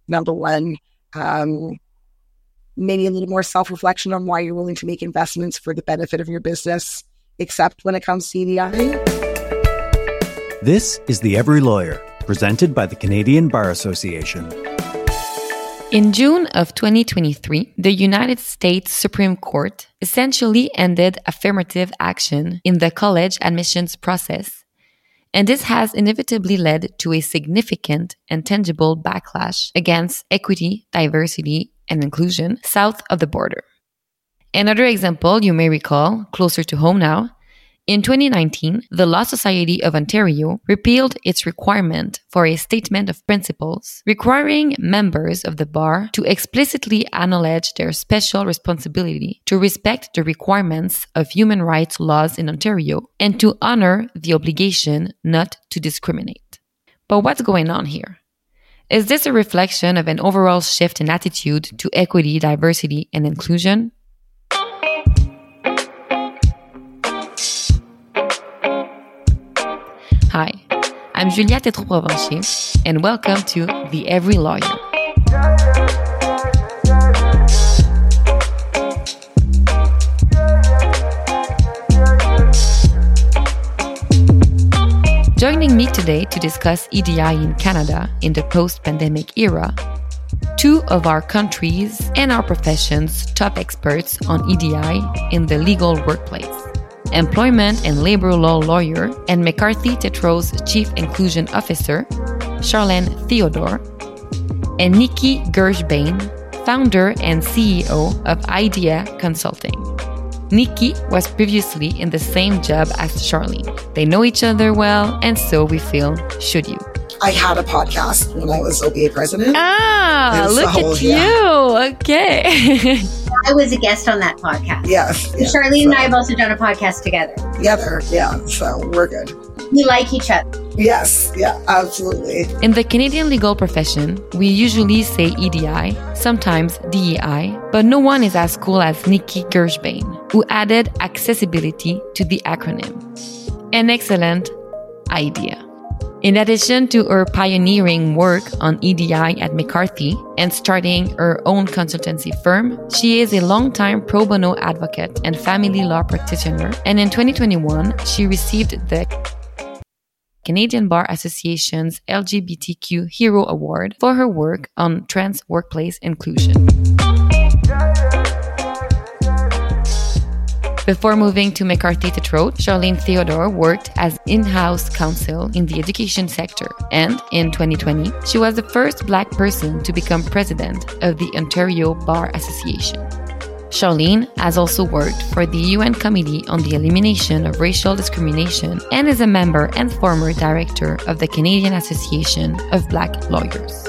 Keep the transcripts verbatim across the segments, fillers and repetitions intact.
number one. Um, maybe a little more self-reflection on why you're willing to make investments for the benefit of your business, except when it comes to E D I. This is The Every Lawyer, presented by the Canadian Bar Association. In June of twenty twenty-three, the United States Supreme Court essentially ended affirmative action in the college admissions process, and this has inevitably led to a significant and tangible backlash against equity, diversity, and inclusion south of the border. Another example you may recall, closer to home now, in twenty nineteen, the Law Society of Ontario repealed its requirement for a statement of principles, requiring members of the bar to explicitly acknowledge their special responsibility to respect the requirements of human rights laws in Ontario and to honor the obligation not to discriminate. But what's going on here? Is this a reflection of an overall shift in attitude to equity, diversity, and inclusion? Hi, I'm Julia Tétrault-Provencher, and welcome to The Every Lawyer. Joining me today to discuss E D I in Canada in the post-pandemic era, two of our country's and our profession's top experts on E D I in the legal workplace. Employment and labor law lawyer and McCarthy Tétrault's Chief Inclusion Officer, Charlene Theodore, and Nikki Gershbain, founder and C E O of IDEA Consulting. Nikki was previously in the same job as Charlene. They know each other well, and so we feel, should you? I had a podcast when I was O B A president. Ah, and look so, at yeah. you. Okay. I was a guest on that podcast. Yes. And Yeah, Charlene so, and I have also done a podcast together. Together, yeah. So we're good. We like each other. Yes, yeah, absolutely. In the Canadian legal profession, we usually say E D I, sometimes D E I, but no one is as cool as Nikki Gershbain, who added accessibility to the acronym. An excellent idea. In addition to her pioneering work on E D I at McCarthy and starting her own consultancy firm, she is a longtime pro bono advocate and family law practitioner, and in twenty twenty-one, she received the Canadian Bar Association's L G B T Q Hero Award for her work on trans workplace inclusion. Before moving to McCarthy Tétrault, Charlene Theodore worked as in-house counsel in the education sector, and in twenty twenty, she was the first Black person to become president of the Ontario Bar Association. Charlene has also worked for the U N Committee on the Elimination of Racial Discrimination and is a member and former director of the Canadian Association of Black Lawyers.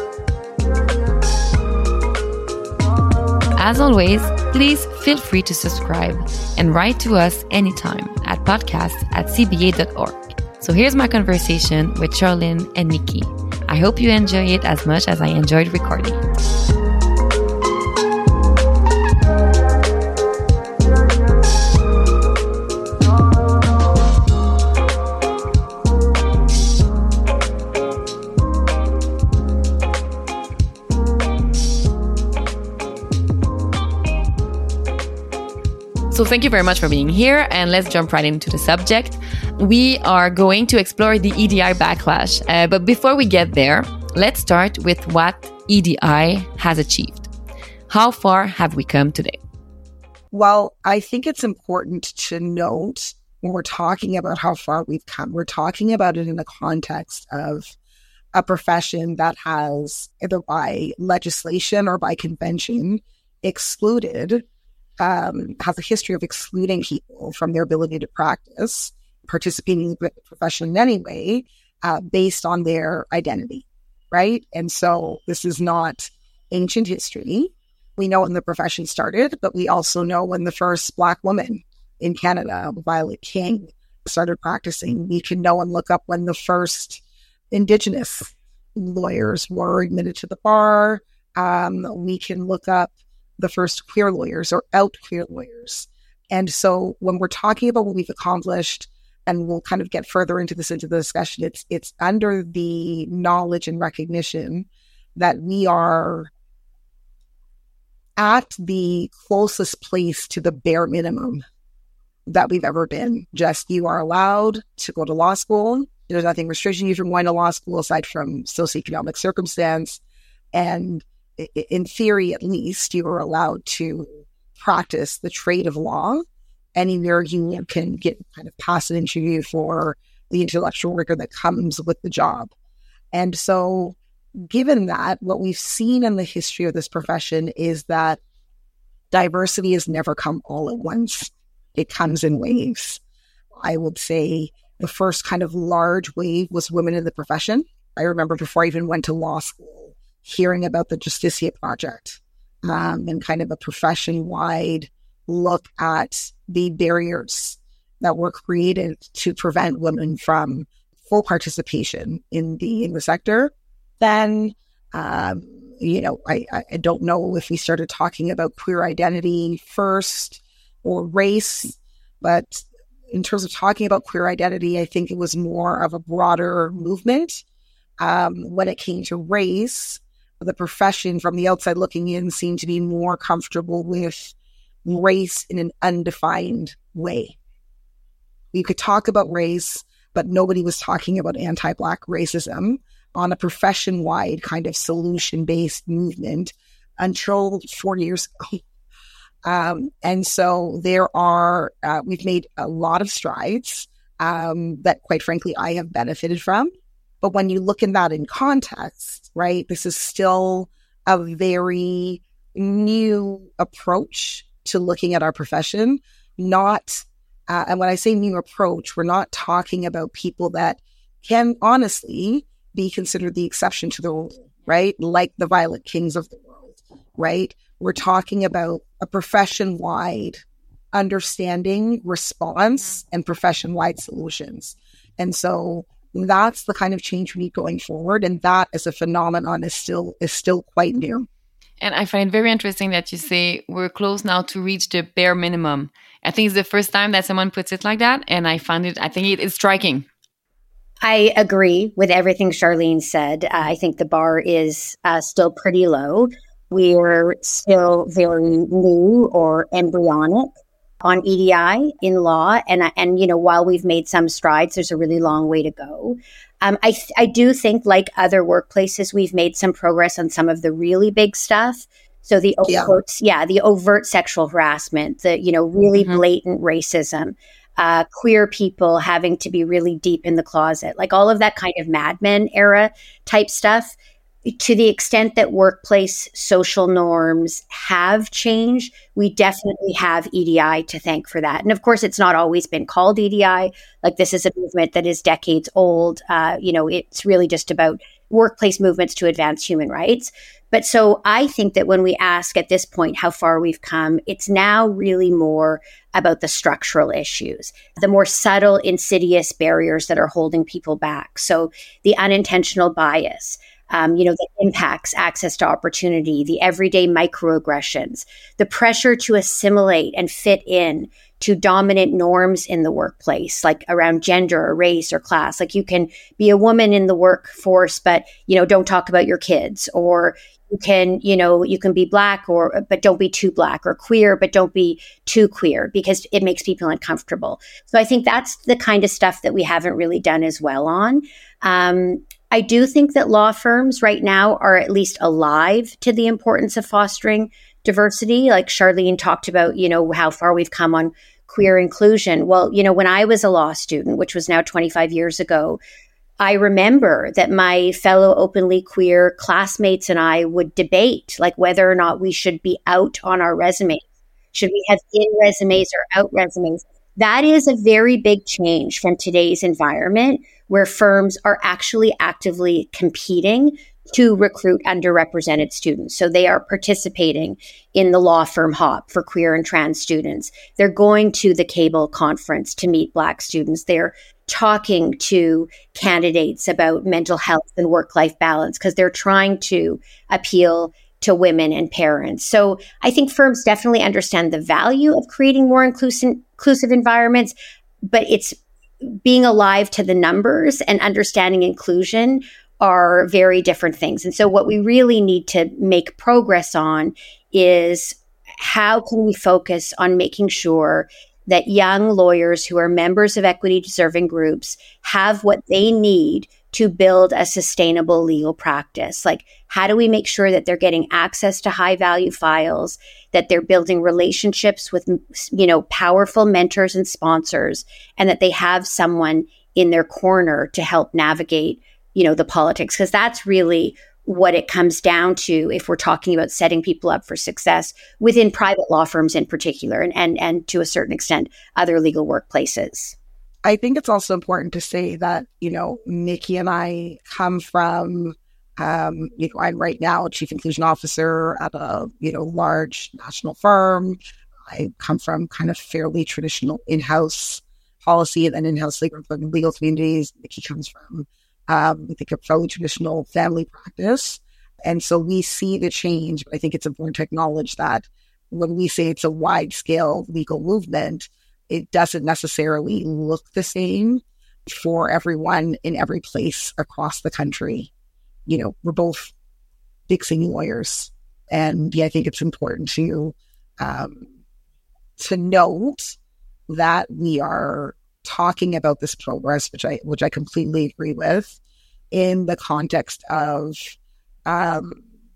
As always, please feel free to subscribe and write to us anytime at podcast at c b a dot org. So here's my conversation with Charlene and Nikki. I hope you enjoy it as much as I enjoyed recording it. So thank you very much for being here, and let's jump right into the subject. We are going to explore the E D I backlash, uh, but before we get there, let's start with what E D I has achieved. How far have we come today? Well, I think it's important to note when we're talking about how far we've come, we're talking about it in the context of a profession that has, either by legislation or by convention, excluded Um, has a history of excluding people from their ability to practice, participating in the profession in any way, uh, based on their identity, right? And so this is not ancient history. We know when the profession started, but we also know when the first Black woman in Canada, Violet King, started practicing. We can know and look up when the first Indigenous lawyers were admitted to the bar. Um, we can look up the first queer lawyers or out queer lawyers. And so when we're talking about what we've accomplished, and we'll kind of get further into this into the discussion, it's it's under the knowledge and recognition that we are at the closest place to the bare minimum that we've ever been. Just you are allowed to go to law school. There's nothing restricting you from going to law school aside from socioeconomic circumstance. And in theory, at least, you are allowed to practice the trade of law anywhere you can get kind of pass an interview for the intellectual rigor that comes with the job. And so given that, what we've seen in the history of this profession is that diversity has never come all at once. It comes in waves. I would say the first kind of large wave was women in the profession. I remember before I even went to law school, hearing about the Justicia Project um, and kind of a profession-wide look at the barriers that were created to prevent women from full participation in the in the sector. Then, um, you know, I, I don't know if we started talking about queer identity first or race, but in terms of talking about queer identity, I think it was more of a broader movement. Um, when it came to race, the profession from the outside looking in seemed to be more comfortable with race in an undefined way. You could talk about race, but nobody was talking about anti-Black racism on a profession-wide kind of solution-based movement until four years ago. Um, and so there are, uh, we've made a lot of strides um, that, quite frankly, I have benefited from. But when you look at that in context, right, this is still a very new approach to looking at our profession. Not, uh, and when I say new approach, we're not talking about people that can honestly be considered the exception to the rule, right? Like the Violet Kings of the world, right? We're talking about a profession-wide understanding, response, and profession-wide solutions. And so that's the kind of change we need going forward. And that as a phenomenon is still is still quite new. And I find it very interesting that you say we're close now to reach the bare minimum. I think it's the first time that someone puts it like that. And I find it, I think it is striking. I agree with everything Charlene said. Uh, I think the bar is uh, still pretty low. We're still very new or embryonic on E D I in law. And, and you know, while we've made some strides, there's a really long way to go. Um, I, th- I do think, like other workplaces, we've made some progress on some of the really big stuff. So the overt, yeah, yeah the overt sexual harassment, the, you know, really mm-hmm. blatant racism, uh, queer people having to be really deep in the closet, like all of that kind of Mad Men era type stuff. To the extent that workplace social norms have changed, we definitely have E D I to thank for that. And of course, it's not always been called E D I. Like, this is a movement that is decades old. Uh, you know, it's really just about workplace movements to advance human rights. But so I think that when we ask at this point how far we've come, it's now really more about the structural issues, the more subtle, insidious barriers that are holding people back. So the unintentional bias, Um, you know, that impacts access to opportunity, the everyday microaggressions, the pressure to assimilate and fit in to dominant norms in the workplace, like around gender or race or class. Like, you can be a woman in the workforce, but, you know, don't talk about your kids. Or you can, you know, you can be Black, or, but don't be too Black, or queer, but don't be too queer, because it makes people uncomfortable. So I think that's the kind of stuff that we haven't really done as well on. Um, I do think that law firms right now are at least alive to the importance of fostering diversity. Like Charlene talked about, you know, how far we've come on queer inclusion. Well, you know, when I was a law student, which was now twenty-five years ago, I remember that my fellow openly queer classmates and I would debate, like, whether or not we should be out on our resumes. Should we have in resumes or out resumes? That is a very big change from today's environment, where firms are actually actively competing to recruit underrepresented students. So they are participating in the law firm hop for queer and trans students. They're going to the Cable Conference to meet Black students. They're talking to candidates about mental health and work-life balance, because they're trying to appeal to women and parents. So I think firms definitely understand the value of creating more inclusive, inclusive environments, but it's being alive to the numbers and understanding inclusion are very different things. And so what we really need to make progress on is how can we focus on making sure that young lawyers who are members of equity deserving groups have what they need to build a sustainable legal practice. Like, how do we make sure that they're getting access to high value files, that they're building relationships with, you know, powerful mentors and sponsors, and that they have someone in their corner to help navigate, you know, the politics? Because that's really what it comes down to if we're talking about setting people up for success within private law firms in particular, and, and, and to a certain extent, other legal workplaces. I think it's also important to say that, you know, Nikki and I come from, um, you know, I'm right now a chief inclusion officer at a, you know, large national firm. I come from kind of fairly traditional in-house policy and then in-house legal, legal communities. Nikki comes from, um, I think, a fairly traditional family practice. And so we see the change, but I think it's important to acknowledge that when we say it's a wide-scale legal movement, it doesn't necessarily look the same for everyone in every place across the country. You know, we're both big singing lawyers. And yeah, I think it's important to um, to note that we are talking about this progress, which I which I completely agree with, in the context of um,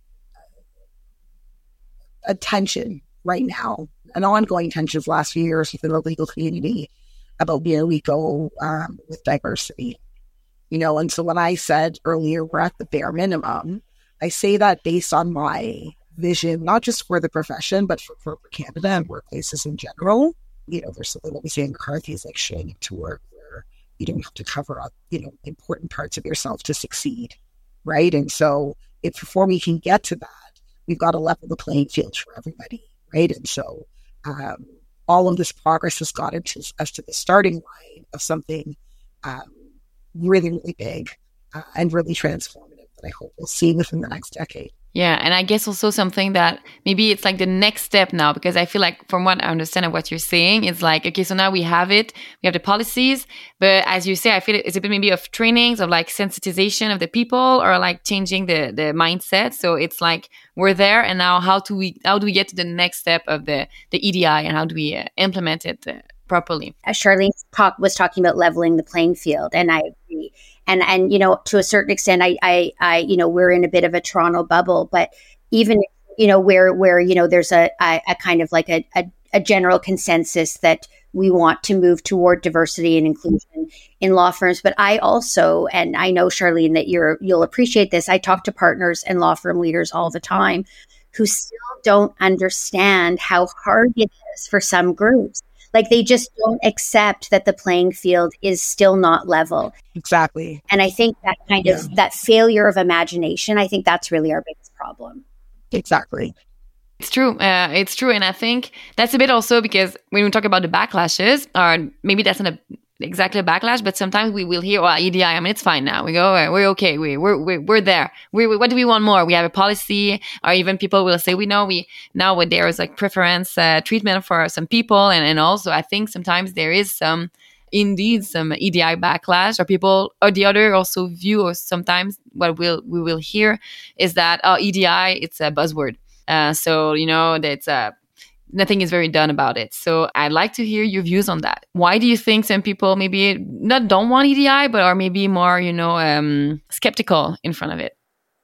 attention right now, an ongoing tension of the last few years within the legal community about where we go um, with diversity. You know, and so when I said earlier, we're at the bare minimum, I say that based on my vision, not just for the profession, but for corporate Canada and workplaces in general. You know, there's something that we say in McCarthy is like showing up to work where you don't have to cover up, you know, important parts of yourself to succeed, right? And so if before we can get to that, we've got to level the playing field for everybody, right? And so um, all of this progress has gotten to, us to the starting line of something um, really, really big uh, and really transformative that I hope we'll see within the next decade. Yeah, and I guess also something that maybe it's like the next step now, because I feel like from what I understand of what you're saying, it's like, okay, so now we have it, we have the policies, but as you say, I feel it's a bit maybe of trainings, of like sensitization of the people, or like changing the the mindset. So it's like we're there, and now how do we how do we get to the next step of the the E D I, and how do we uh, implement it uh, properly? As Charlene talk, was talking about leveling the playing field, and I agree. And, and, you know, to a certain extent, I, I, I, you know, we're in a bit of a Toronto bubble, but even, you know, where, where, you know, there's a, a, a kind of like a, a, a general consensus that we want to move toward diversity and inclusion in law firms. But I also, and I know, Charlene, that you're, you'll appreciate this. I talk to partners and law firm leaders all the time who still don't understand how hard it is for some groups. Like, they just don't accept that the playing field is still not level. Exactly. And I think that kind yeah. of, that failure of imagination, I think that's really our biggest problem. Exactly. It's true. Uh, it's true. And I think that's a bit also because when we talk about the backlashes, or maybe that's not a, exactly a backlash, but sometimes we will hear, well, E D I, I mean, it's fine now. We go, we're okay. We, we're, we're, we're there. We, we, what do we want more? We have a policy, or even people will say, we know we, now what there is like preference uh, treatment for some people. And, and also I think sometimes there is some, indeed some E D I backlash, or people, or the other also view, or sometimes what we'll, we will hear is that, oh, E D I, it's a buzzword. Uh, so, you know, that's a, nothing is very done about it. So I'd like to hear your views on that. Why do you think some people maybe not don't want E D I, but are maybe more, you know, um, skeptical in front of it?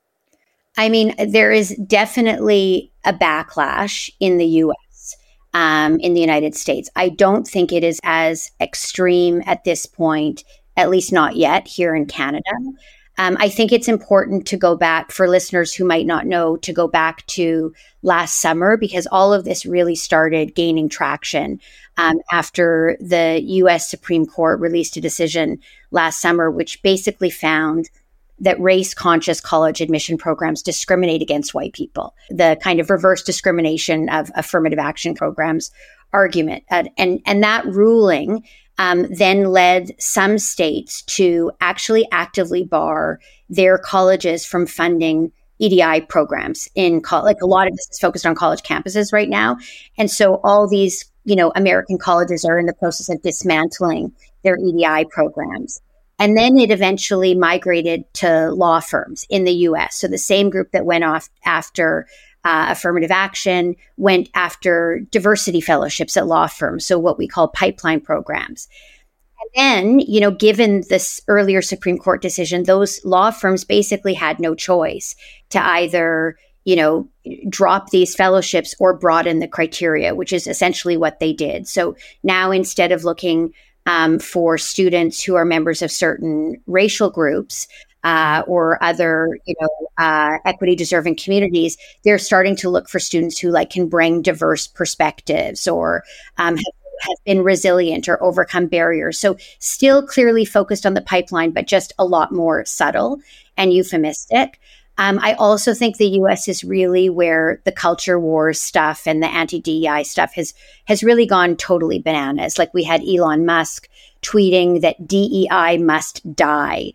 I mean, there is definitely a backlash in the U S, um, in the United States. I don't think it is as extreme at this point, at least not yet here in Canada. Um, I think it's important to go back, for listeners who might not know, to go back to last summer, because all of this really started gaining traction um, after the U S Supreme Court released a decision last summer, which basically found that race-conscious college admission programs discriminate against white people, the kind of reverse discrimination of affirmative action programs argument. And, and, and that ruling Um, then led some states to actually actively bar their colleges from funding E D I programs in co- like a lot of this is focused on college campuses right now. And so all these, you know, American colleges are in the process of dismantling their E D I programs. And then it eventually migrated to law firms in the U S. So the same group that went off after uh, affirmative action went after diversity fellowships at law firms. So what we call pipeline programs. And then, you know, given this earlier Supreme Court decision, those law firms basically had no choice to either, you know, drop these fellowships or broaden the criteria, which is essentially what they did. So now instead of looking um, for students who are members of certain racial groups uh, or other, you know, uh, equity deserving communities, they're starting to look for students who like can bring diverse perspectives or um, have have been resilient or overcome barriers. So still clearly focused on the pipeline, but just a lot more subtle and euphemistic. Um, I also think the U S is really where the culture wars stuff and the anti-D E I stuff has has really gone totally bananas. Like we had Elon Musk tweeting that D E I must die.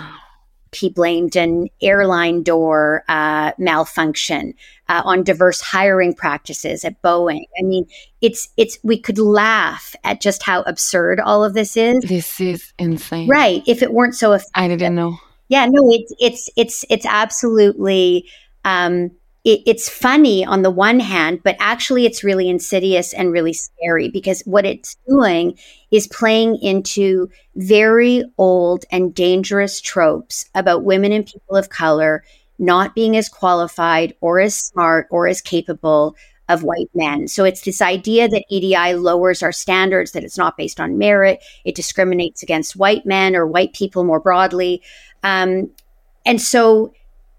He blamed an airline door uh, malfunction uh, on diverse hiring practices at Boeing. I mean, it's it's we could laugh at just how absurd all of this is. This is insane, right? If it weren't so, effective. I didn't know. Yeah, no, it's it's it's it's absolutely. Um, it, it's funny on the one hand, but actually it's really insidious and really scary because what it's doing is playing into very old and dangerous tropes about women and people of color not being as qualified or as smart or as capable of white men. So it's this idea that E D I lowers our standards, that it's not based on merit, it discriminates against white men or white people more broadly. Um, and so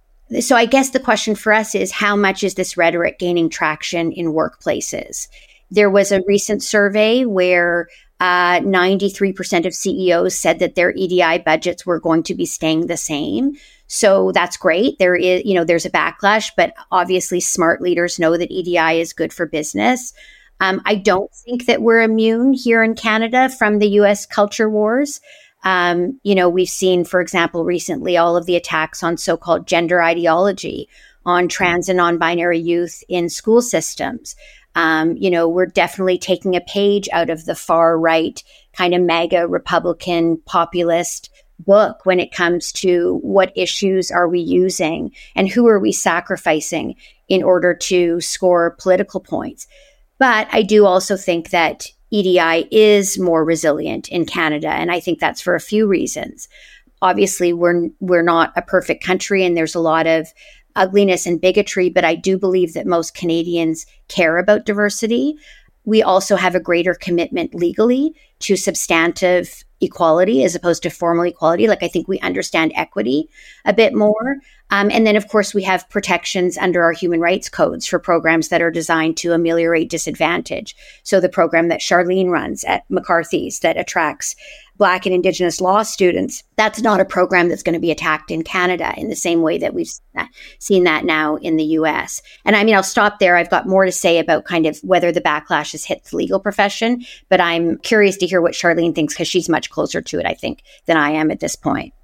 So I guess the question for us is how much is this rhetoric gaining traction in workplaces? There was a recent survey where uh, ninety-three percent of C E Os said that their E D I budgets were going to be staying the same. So that's great. There is, you know, there's a backlash, but obviously smart leaders know that E D I is good for business. Um, I don't think that we're immune here in Canada from the U S culture wars. Um, you know, we've seen, for example, recently all of the attacks on so-called gender ideology, on trans and non-binary youth in school systems. Um, you know, we're definitely taking a page out of the far right kind of MAGA Republican populist book when it comes to what issues are we using and who are we sacrificing in order to score political points. But I do also think that E D I is more resilient in Canada, and I think that's for a few reasons. Obviously, we're we're not a perfect country, and there's a lot of ugliness and bigotry, but I do believe that most Canadians care about diversity. We also have a greater commitment legally to substantive equality as opposed to formal equality. Like I think we understand equity a bit more. Um, and then, of course, we have protections under our human rights codes for programs that are designed to ameliorate disadvantage. So the program that Charlene runs at McCarthy's that attracts Black and Indigenous law students, that's not a program that's going to be attacked in Canada in the same way that we've seen that, seen that now in the U S. And I mean, I'll stop there. I've got more to say about kind of whether the backlash has hit the legal profession, but I'm curious to hear what Charlene thinks because she's much closer to it, I think, than I am at this point.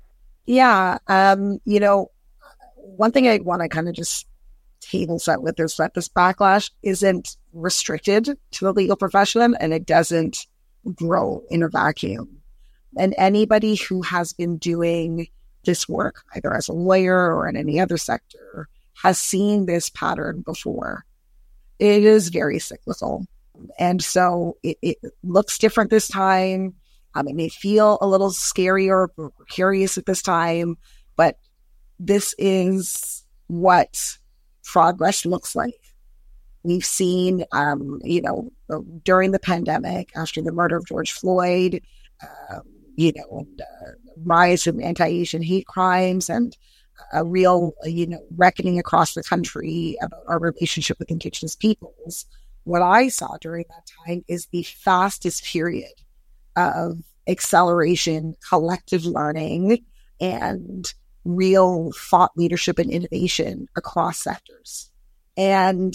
Yeah. Um, you know, one thing I want to kind of just table set with is that this backlash isn't restricted to the legal profession and it doesn't grow in a vacuum. And anybody who has been doing this work, either as a lawyer or in any other sector, has seen this pattern before. It is very cyclical. And so it, it looks different this time. Um, it may feel a little scarier or curious at this time, but this is what progress looks like. We've seen, um, you know, during the pandemic, after the murder of George Floyd, um, you know, uh, rise of anti-Asian hate crimes and a real, you know, reckoning across the country about our relationship with Indigenous peoples. What I saw during that time is the fastest period of acceleration, collective learning, and real thought leadership and innovation across sectors. And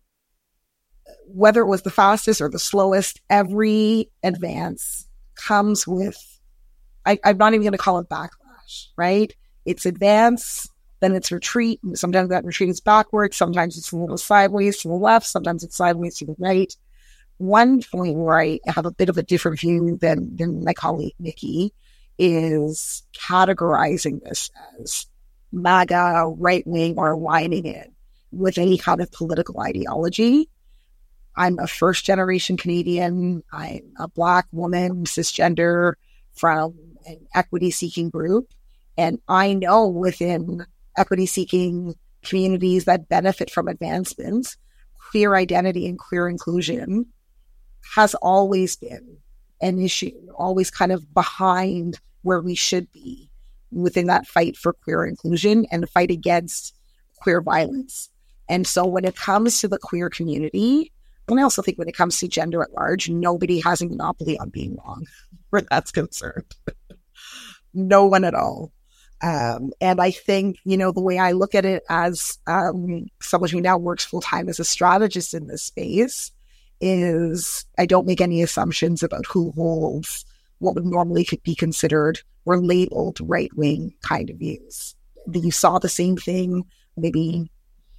whether it was the fastest or the slowest, every advance comes with, I, I'm not even going to call it backlash, right? It's advance, then it's retreat. Sometimes that retreat is backwards. Sometimes it's a little sideways to the left. Sometimes it's sideways to the right. One point where I have a bit of a different view than, than my colleague Nikki is categorizing this as MAGA, right-wing, or aligning it with any kind of political ideology. I'm a first-generation Canadian. I'm a Black woman, cisgender, from an equity-seeking group. And I know within equity-seeking communities that benefit from advancements, queer identity and queer inclusion has always been an issue, always kind of behind where we should be within that fight for queer inclusion and the fight against queer violence. And so when it comes to the queer community, and I also think when it comes to gender at large, nobody has a monopoly on being wrong where that's concerned. No one at all. Um, and I think, you know, the way I look at it as um, someone who now works full-time as a strategist in this space is I don't make any assumptions about who holds what would normally could be considered or labeled right-wing kind of views. You saw the same thing maybe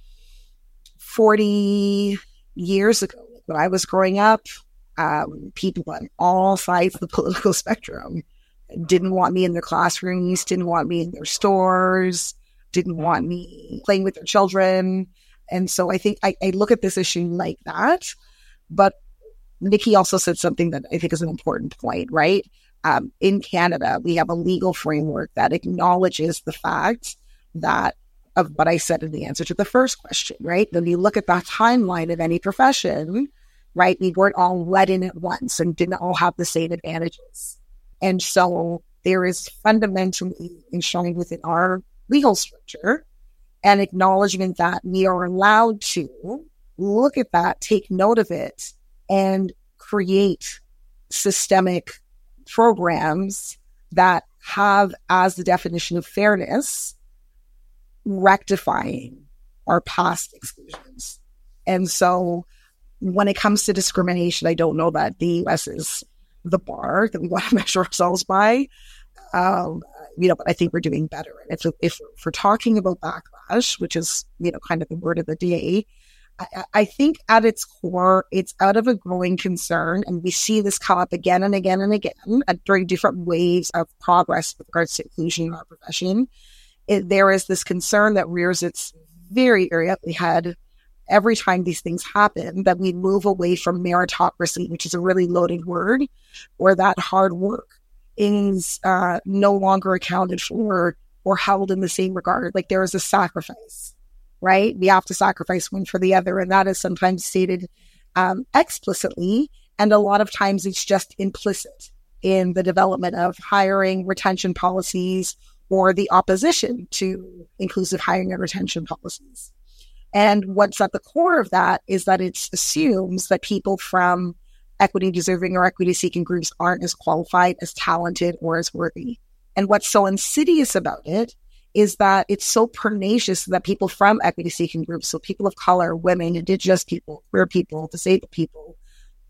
forty years ago when I was growing up. Um, people on all sides of the political spectrum didn't want me in their classrooms, didn't want me in their stores, didn't want me playing with their children. And so I think I, I look at this issue like that. But Nikki also said something that I think is an important point, right? Um, in Canada, we have a legal framework that acknowledges the fact that of what I said in the answer to the first question, right? When you look at that timeline of any profession, right, we weren't all let in at once and didn't all have the same advantages. And so there is fundamentally enshrined within our legal structure an acknowledgement that we are allowed to look at that, take note of it, and create systemic programs that have as the definition of fairness, rectifying our past exclusions. And so when it comes to discrimination, I don't know that the U S is the bar that we want to measure ourselves by. Um, you know, but I think we're doing better. If, if, if we're talking about backlash, which is, you know, kind of the word of the day, I, I think at its core, it's out of a growing concern. And we see this come up again and again and again uh, during different waves of progress with regards to inclusion in our profession. It, there is this concern that rears its very, very ugly head every time these things happen, that we move away from meritocracy, which is a really loaded word, where that hard work is uh, no longer accounted for or held in the same regard. Like there is a sacrifice, right? We have to sacrifice one for the other. And that is sometimes stated um, explicitly. And a lot of times it's just implicit in the development of hiring, retention policies, or the opposition to inclusive hiring and retention policies. And what's at the core of that is that it assumes that people from equity deserving or equity seeking groups aren't as qualified, as talented, or as worthy. And what's so insidious about it is that it's so pernicious that people from equity seeking groups, so people of color, women, indigenous people, queer people, disabled people,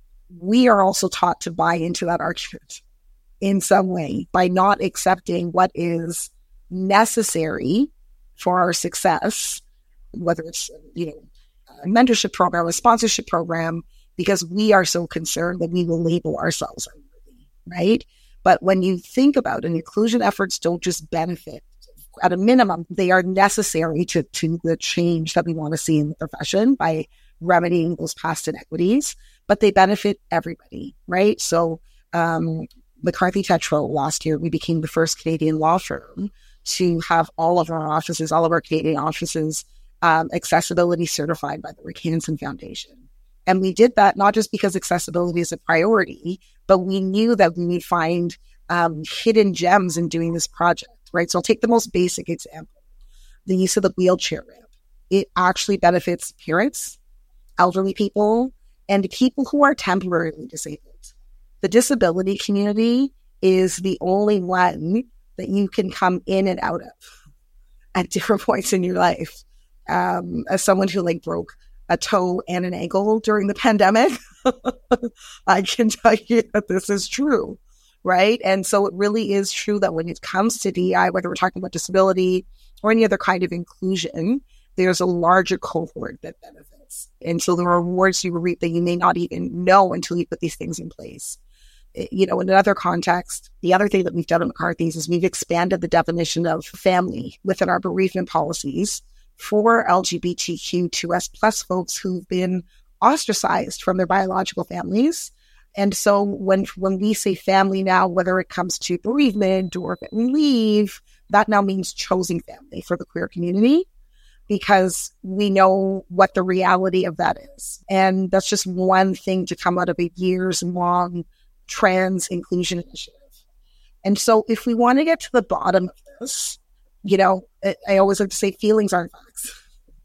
we are also taught to buy into that argument in some way by not accepting what is necessary for our success, whether it's, you know, a mentorship program, a sponsorship program, because we are so concerned that we will label ourselves unworthy, right? But when you think about it, inclusion efforts don't just benefit. At a minimum, they are necessary to, to the change that we want to see in the profession by remedying those past inequities, but they benefit everybody, right? So um, McCarthy Tétrault last year, we became the first Canadian law firm to have all of our offices, all of our Canadian offices, um, accessibility certified by the Rick Hansen Foundation. And we did that not just because accessibility is a priority, but we knew that we would find um, hidden gems in doing this project, right? So I'll take the most basic example, the use of the wheelchair ramp. It actually benefits parents, elderly people, and people who are temporarily disabled. The disability community is the only one that you can come in and out of at different points in your life. Um, as someone who like broke a toe and an ankle during the pandemic, I can tell you that this is true, right? And so it really is true that when it comes to D E I, whether we're talking about disability or any other kind of inclusion, there's a larger cohort that benefits. And so the rewards you reap that you may not even know until you put these things in place. you know, in another context, the other thing that we've done at McCarthy's is we've expanded the definition of family within our bereavement policies for L G B T Q two S plus folks who've been ostracized from their biological families. And so when when we say family now, whether it comes to bereavement or family leave, that now means chosen family for the queer community, because we know what the reality of that is. And that's just one thing to come out of a years long trans inclusion initiative. And so if we want to get to the bottom of this, you know, I always like to say feelings aren't facts,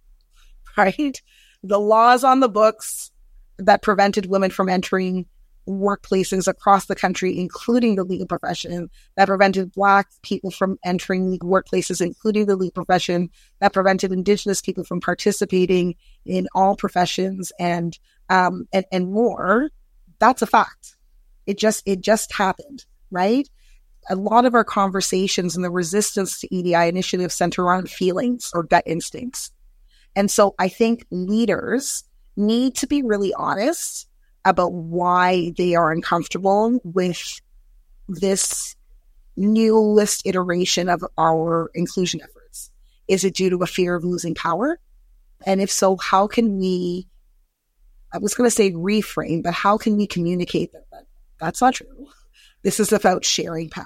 right? The laws on the books that prevented women from entering workplaces across the country, including the legal profession, that prevented Black people from entering legal workplaces, including the legal profession, that prevented Indigenous people from participating in all professions and um, and, and more. That's a fact. It just it just happened, right? A lot of our conversations and the resistance to E D I initiatives center around feelings or gut instincts. And so I think leaders need to be really honest about why they are uncomfortable with this newest iteration of our inclusion efforts. Is it due to a fear of losing power? And if so, how can we, I was going to say reframe, but how can we communicate that, that that's not true? This is about sharing power.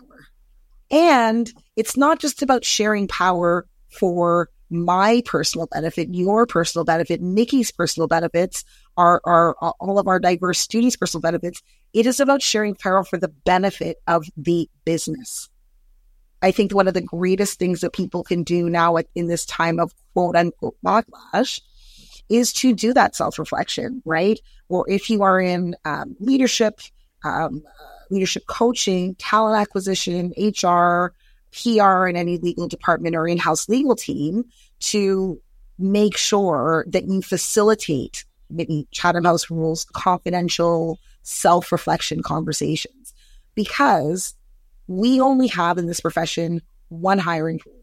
And it's not just about sharing power for my personal benefit, your personal benefit, Nikki's personal benefits, our, our, all of our diverse students' personal benefits. It is about sharing power for the benefit of the business. I think one of the greatest things that people can do now at, in this time of quote unquote backlash is to do that self-reflection, right? Or if you are in um, leadership, um, leadership coaching, talent acquisition, H R, P R in any legal department or in-house legal team, to make sure that you facilitate maybe Chatham House rules, confidential self-reflection conversations, because we only have in this profession one hiring pool.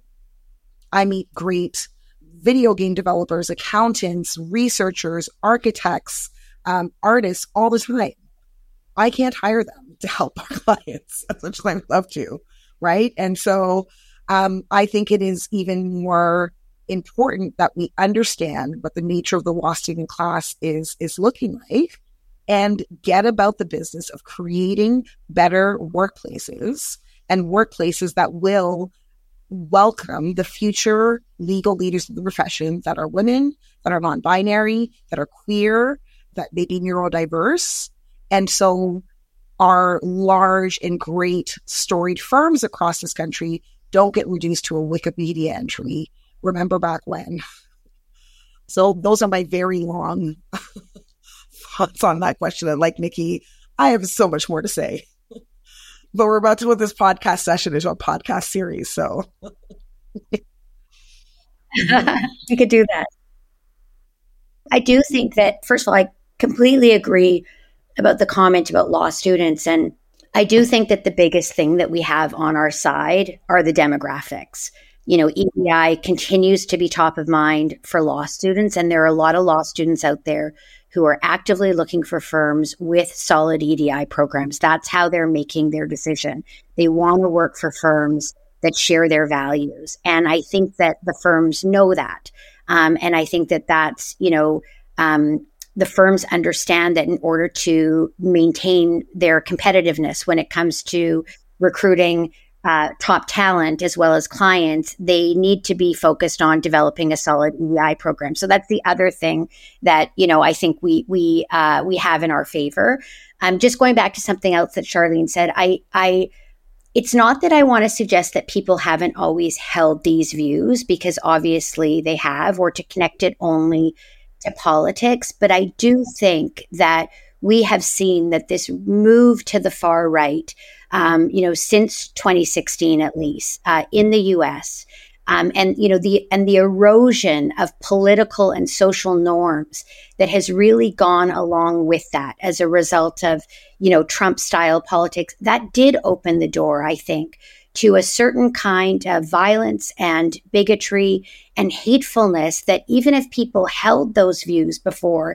I meet great video game developers, accountants, researchers, architects, um, artists all the time. I can't hire them to help our clients as much as I would love to, right? And so um, I think it is even more important that we understand what the nature of the law student class is is looking like, and get about the business of creating better workplaces and workplaces that will welcome the future legal leaders of the profession that are women, that are non-binary, that are queer, that may be neurodiverse. And so our large and great storied firms across this country don't get reduced to a Wikipedia entry. Remember back when? So those are my very long thoughts on that question. And like Nikki, I have so much more to say. But we're about to do this podcast session is a podcast series, so we could do that. I do think that, first of all, I completely agree about the comment about law students. And I do think that the biggest thing that we have on our side are the demographics. You know, E D I continues to be top of mind for law students, and there are a lot of law students out there who are actively looking for firms with solid E D I programs. That's how they're making their decision. They want to work for firms that share their values. And I think that the firms know that. Um, and I think that that's, you know, um, the firms understand that in order to maintain their competitiveness when it comes to recruiting uh, top talent as well as clients, they need to be focused on developing a solid E D I program. So that's the other thing that, you know, I think we we uh, we have in our favor. Um, just going back to something else that Charlene said, I I it's not that I want to suggest that people haven't always held these views, because obviously they have, or to connect it only to politics. But I do think that we have seen that this move to the far right, um, you know, since twenty sixteen at least, uh, in the U S, um, and you know the and the erosion of political and social norms that has really gone along with that as a result of, you know, Trump-style politics, that did open the door, I think, to a certain kind of violence and bigotry and hatefulness that even if people held those views before,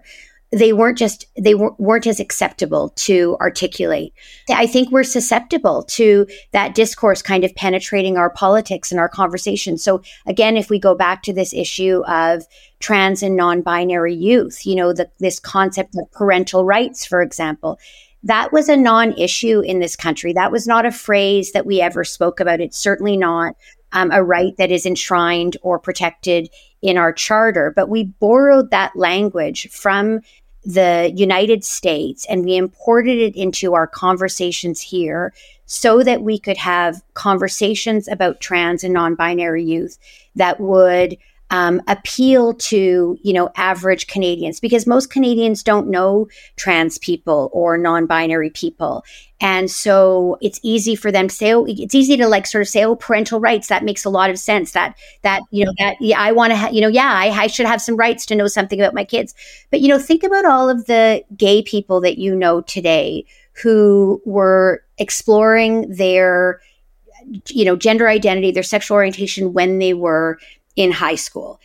they weren't just, they weren't as acceptable to articulate. I think we're susceptible to that discourse kind of penetrating our politics and our conversation. So again, if we go back to this issue of trans and non-binary youth, you know, the, this concept of parental rights, for example, that was a non-issue in this country. That was not a phrase that we ever spoke about. It's certainly not um, a right that is enshrined or protected in our charter, but we borrowed that language from the United States and we imported it into our conversations here so that we could have conversations about trans and non-binary youth that would Um, appeal to, you know, average Canadians, because most Canadians don't know trans people or non-binary people. And so it's easy for them to say, oh, it's easy to like sort of say, oh, parental rights, that makes a lot of sense. That, that, you know, that, yeah, I want to, ha- you know, yeah, I, I should have some rights to know something about my kids. But, you know, think about all of the gay people that you know today who were exploring their, you know, gender identity, their sexual orientation when they were in high school.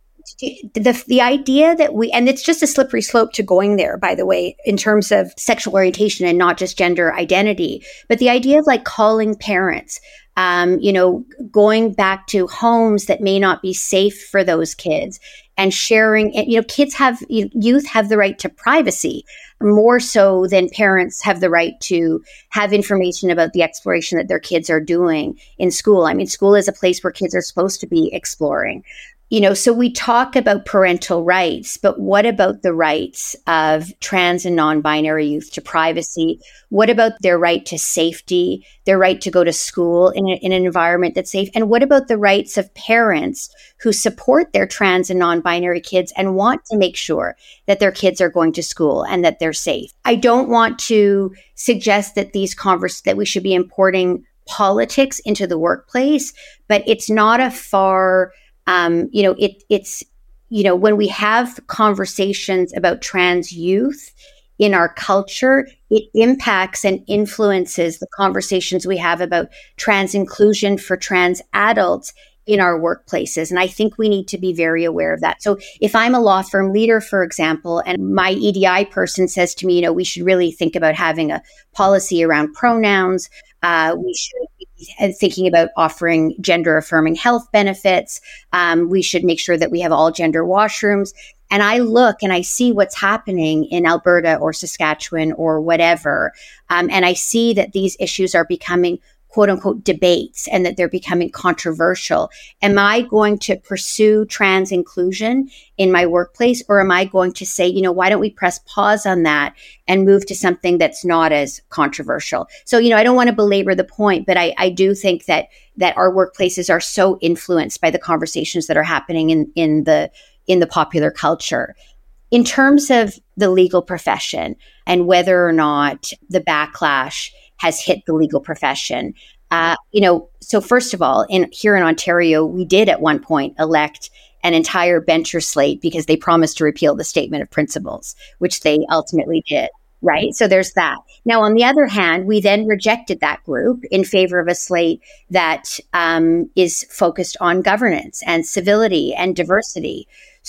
The, the idea that we, and it's just a slippery slope to going there, by the way, in terms of sexual orientation and not just gender identity, but the idea of like calling parents, um, you know, going back to homes that may not be safe for those kids and sharing, you know, kids have, youth have the right to privacy more so than parents have the right to have information about the exploration that their kids are doing in school. I mean, school is a place where kids are supposed to be exploring. You know, so we talk about parental rights, but what about the rights of trans and non-binary youth to privacy? What about their right to safety, their right to go to school in, a, in an environment that's safe? And what about the rights of parents who support their trans and non-binary kids and want to make sure that their kids are going to school and that they're safe? I don't want to suggest that these convers that we should be importing politics into the workplace, but it's not a far Um, you know, it, it's, you know, when we have conversations about trans youth in our culture, it impacts and influences the conversations we have about trans inclusion for trans adults in our workplaces. And I think we need to be very aware of that. So if I'm a law firm leader, for example, and my E D I person says to me, you know, we should really think about having a policy around pronouns. Uh, we should be thinking about offering gender affirming health benefits. Um, we should make sure that we have all gender washrooms. And I look and I see what's happening in Alberta or Saskatchewan or whatever. Um, and I see that these issues are becoming quote unquote debates and that they're becoming controversial. Am I going to pursue trans inclusion in my workplace, or am I going to say, you know, why don't we press pause on that and move to something that's not as controversial? So, you know, I don't want to belabor the point, but I, I do think that that our workplaces are so influenced by the conversations that are happening in, in the in the popular culture. In terms of the legal profession and whether or not the backlash has hit the legal profession. Uh, you know, so first of all, in here in Ontario, we did at one point elect an entire bencher slate because they promised to repeal the Statement of Principles, which they ultimately did, right? So there's that. Now, on the other hand, we then rejected that group in favor of a slate that um, is focused on governance and civility and diversity.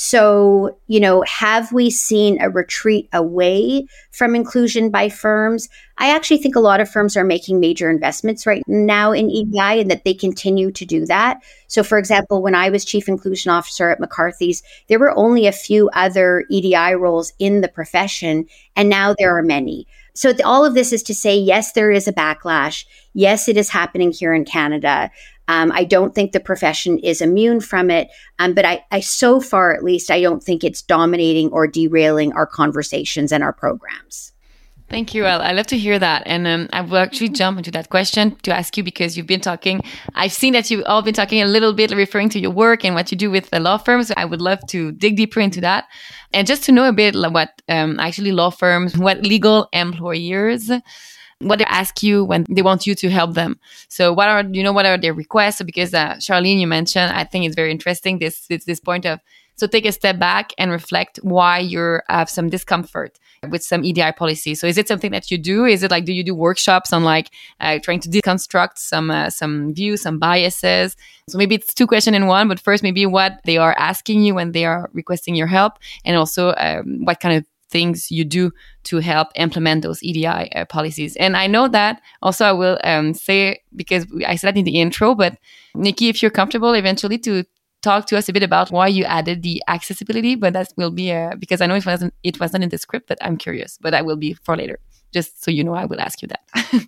So, you know, have we seen a retreat away from inclusion by firms? I actually think a lot of firms are making major investments right now in E D I and that they continue to do that. So, for example, when I was Chief Inclusion Officer at McCarthy's, there were only a few other E D I roles in the profession, and now there are many. So th- all of this is to say, yes, there is a backlash. Yes, it is happening here in Canada. Um, I don't think the profession is immune from it, um, but I, I, so far at least, I don't think it's dominating or derailing our conversations and our programs. Thank you. I love to hear that. And um, I will actually jump into that question to ask you, because you've been talking, I've seen that you've all been talking a little bit, referring to your work and what you do with the law firms. I would love to dig deeper into that. And just to know a bit what um, actually law firms, what legal employers, what they ask you when they want you to help them. So what are, you know, what are their requests? So because uh, Charlene, you mentioned, I think it's very interesting, this, this, this point of, so take a step back and reflect why you have some discomfort with some E D I policy. So is it something that you do? Is it like, do you do workshops on like uh, trying to deconstruct some uh, some views, some biases? So maybe it's two questions in one, but first maybe what they are asking you when they are requesting your help, and also um, what kind of things you do to help implement those E D I uh, policies. And I know that also I will um, say, because I said that in the intro, but Nikki, if you're comfortable eventually to talk to us a bit about why you added the accessibility, but that will be, uh, because I know it wasn't, it wasn't in the script, but I'm curious, but that will be for later. Just so you know, I will ask you that.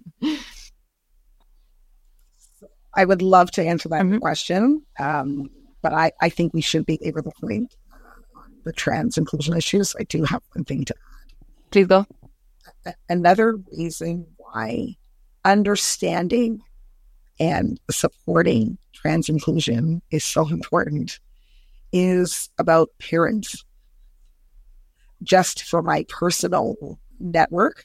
I would love to answer that mm-hmm. question, um, but I, I think we should be able to point on the trans inclusion issues. I do have one thing to add. Please go. Another reason why understanding and supporting trans inclusion is so important is about parents. Just for my personal network,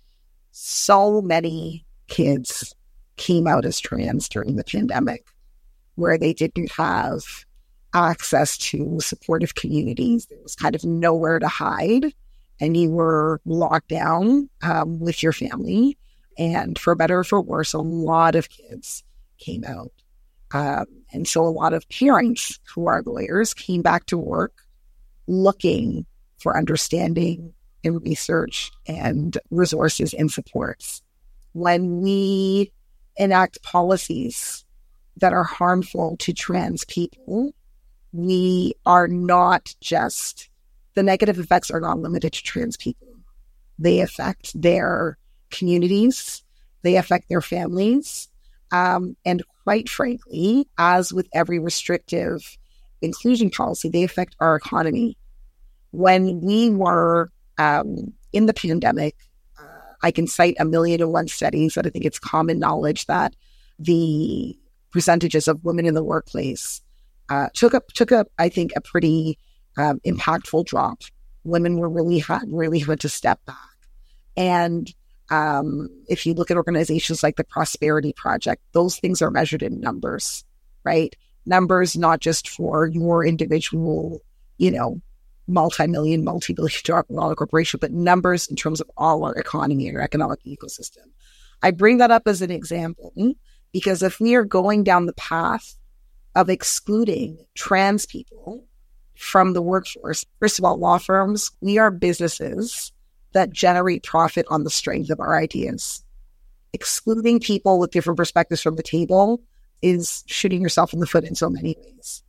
so many kids came out as trans during the pandemic, where they didn't have access to supportive communities. There was kind of nowhere to hide, and you were locked down um, with your family. And for better or for worse, a lot of kids came out. Um, and so a lot of parents who are lawyers came back to work looking for understanding and research and resources and supports. When we enact policies that are harmful to trans people, we are not just, the negative effects are not limited to trans people. They affect their communities, they affect their families, um, and quite frankly, as with every restrictive inclusion policy, they affect our economy. When we were um, in the pandemic, I can cite a million and one studies, but I think it's common knowledge that the percentages of women in the workplace uh, took up took up I think a pretty um, impactful drop. Women were really had really had to step back, and um, if you look at organizations like the Prosperity Project, those things are measured in numbers, right? Numbers not just for your individual, you know, multi-million, multi-billion dollar corporation, but numbers in terms of all our economy and our economic ecosystem. I bring that up as an example because if we are going down the path of excluding trans people from the workforce, first of all, law firms, we are businesses that generate profit on the strength of our ideas. Excluding people with different perspectives from the table is shooting yourself in the foot in so many ways.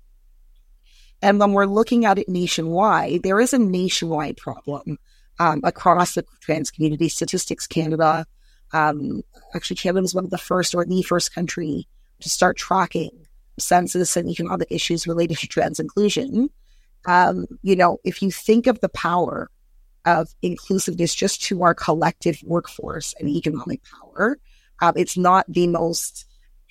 And when we're looking at it nationwide, there is a nationwide problem um, across the trans community. Statistics Canada, um, actually Canada was one of the first or the first country to start tracking census and economic issues related to trans inclusion. Um, you know, if you think of the power of inclusiveness just to our collective workforce and economic power, um, it's not the most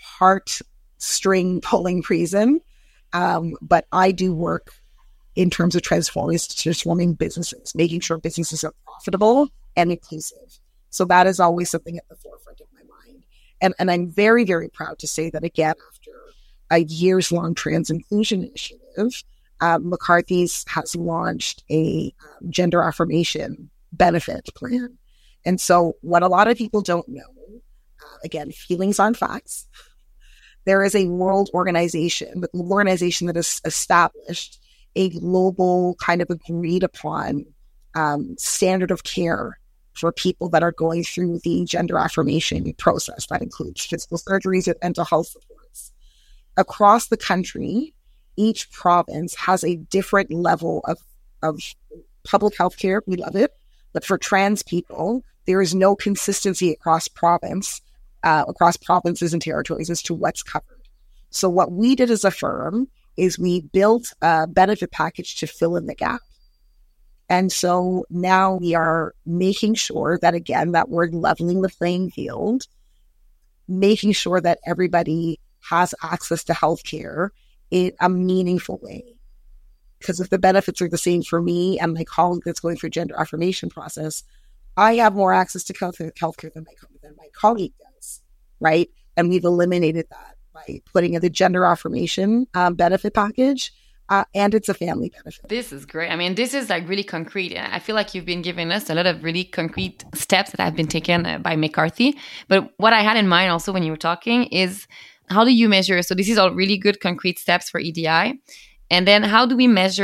heartstring pulling reason. Um, but I do work in terms of transforming, transforming businesses, making sure businesses are profitable and inclusive. So that is always something at the forefront of my mind. And, and I'm very, very proud to say that, again, after a years-long trans inclusion initiative, um, McCarthy's has launched a um, gender affirmation benefit plan. And so what a lot of people don't know, uh, again, feelings on facts, there is a world organization, the global organization that has established a global kind of agreed upon um, standard of care for people that are going through the gender affirmation process. That includes physical surgeries and mental health supports. Across the country, each province has a different level of, of public health care. We love it. But for trans people, there is no consistency across province Uh, across provinces and territories as to what's covered. So what we did as a firm is we built a benefit package to fill in the gap. And so now we are making sure that, again, that we're leveling the playing field, making sure that everybody has access to healthcare in a meaningful way. Because if the benefits are the same for me and my colleague that's going through gender affirmation process, I have more access to healthcare than my, than my colleague does, right? And we've eliminated that by putting in the gender affirmation um, benefit package, uh, and it's a family benefit. This is great. I mean, this is like really concrete. I feel like you've been giving us a lot of really concrete steps that have been taken uh, by McCarthy. But what I had in mind also when you were talking is, how do you measure? So this is all really good concrete steps for E D I. And then how do we measure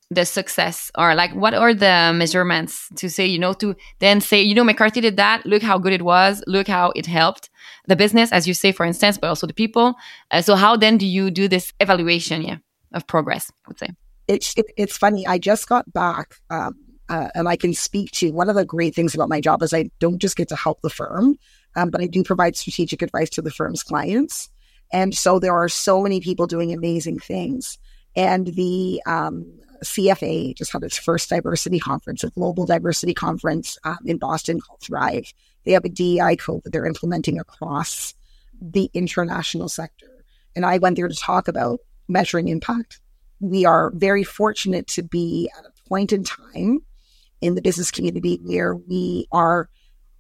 the success, or like what are the measurements to say, you know, to then say, you know, McCarthy did that, look how good it was, look how it helped the business, as you say, for instance, but also the people. Uh, so how then do you do this evaluation, yeah, of progress, I would say? It's, it, it's funny. I just got back um, uh, and I can speak to one of the great things about my job is I don't just get to help the firm, um, but I do provide strategic advice to the firm's clients. And so there are so many people doing amazing things. And the um, C F A just had its first diversity conference, a global diversity conference um, in Boston called Thrive. They have a D E I code that they're implementing across the international sector. And I went there to talk about measuring impact. We are very fortunate to be at a point in time in the business community where we are,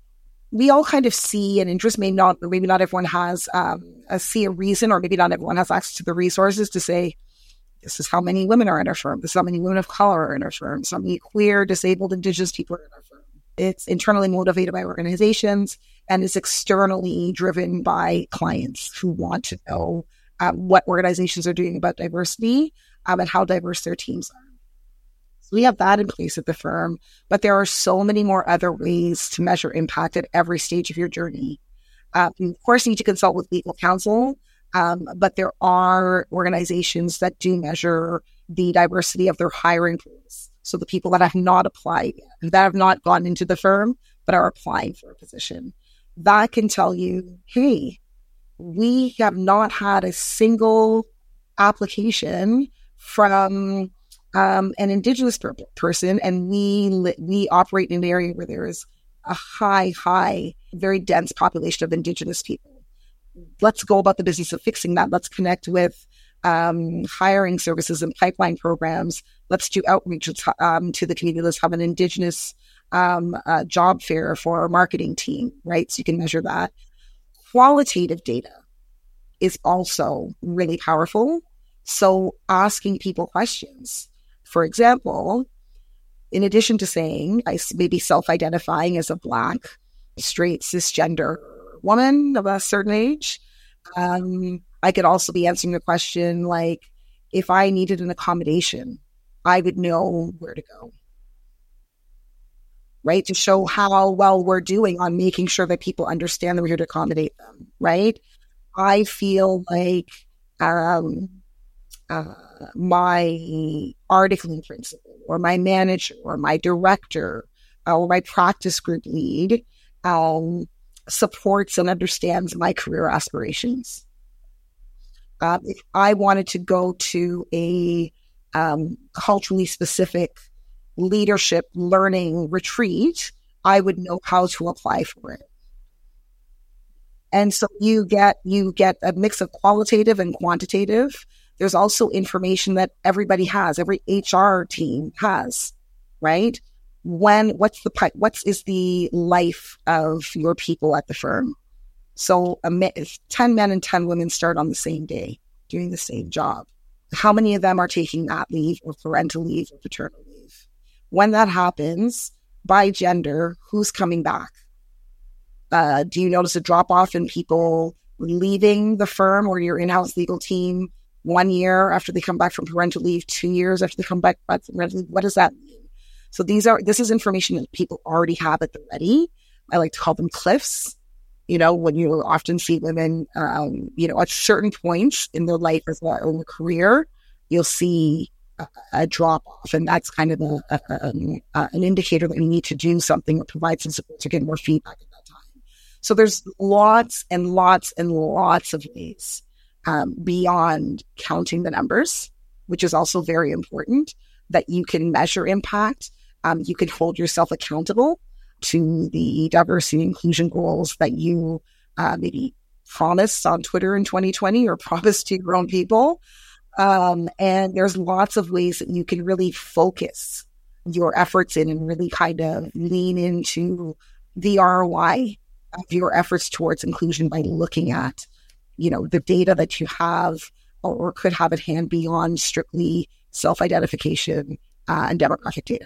we all kind of see an interest, maybe not, maybe not everyone has um, a, see a reason, or maybe not everyone has access to the resources to say, this is how many women are in our firm. This is how many women of color are in our firm. So many queer, disabled, Indigenous people are in our firm. It's internally motivated by organizations and is externally driven by clients who want to know um, what organizations are doing about diversity um, and how diverse their teams are. So we have that in place at the firm, but there are so many more other ways to measure impact at every stage of your journey. Uh, you, of course, need to consult with legal counsel. Um, but there are organizations that do measure the diversity of their hiring pools. So the people that have not applied yet, that have not gone into the firm, but are applying for a position. That can tell you, hey, we have not had a single application from um, an Indigenous per- person, and we li- we operate in an area where there is a high, high, very dense population of Indigenous people. Let's go about the business of fixing that. Let's connect with um, hiring services and pipeline programs. Let's do outreach um, to the community. Let's have an Indigenous um, uh, job fair for our marketing team, right? So you can measure that. Qualitative data is also really powerful. So asking people questions. For example, in addition to saying, I maybe self-identifying as a Black, straight, cisgender woman of a certain age, um, I could also be answering the question like, if I needed an accommodation, I would know where to go, right? To show how well we're doing on making sure that people understand that we're here to accommodate them, right? I feel like um, uh, my articling principal or my manager or my director or my practice group lead um, supports and understands my career aspirations. Um, if I wanted to go to a um, culturally specific leadership learning retreat, I would know how to apply for it. And so you get you get a mix of qualitative and quantitative. There's also information that everybody has, every H R team has, right? When what's the what is the life of your people at the firm? So a, ten men and ten women start on the same day doing the same job. How many of them are taking that leave or parental leave or paternal leave? When that happens, by gender, who's coming back? Uh, do you notice a drop off in people leaving the firm or your in-house legal team one year after they come back from parental leave, two years after they come back from parental leave? What does that mean? So these are this is information that people already have at the ready. I like to call them cliffs. You know, when you often see women, um, you know, at certain points in their life as well, in their career, you'll see a, a drop off, and that's kind of a, a, a, a, an indicator that you need to do something or provide some support to get more feedback at that time. So there's lots and lots and lots of ways um, beyond counting the numbers, which is also very important, that you can measure impact. Um, you can hold yourself accountable to the diversity and inclusion goals that you uh, maybe promised on Twitter in twenty twenty or promised to your own people. Um, and there's lots of ways that you can really focus your efforts in and really kind of lean into the R O I of your efforts towards inclusion by looking at, you know, the data that you have or, or could have at hand beyond strictly self-identification uh, and demographic data.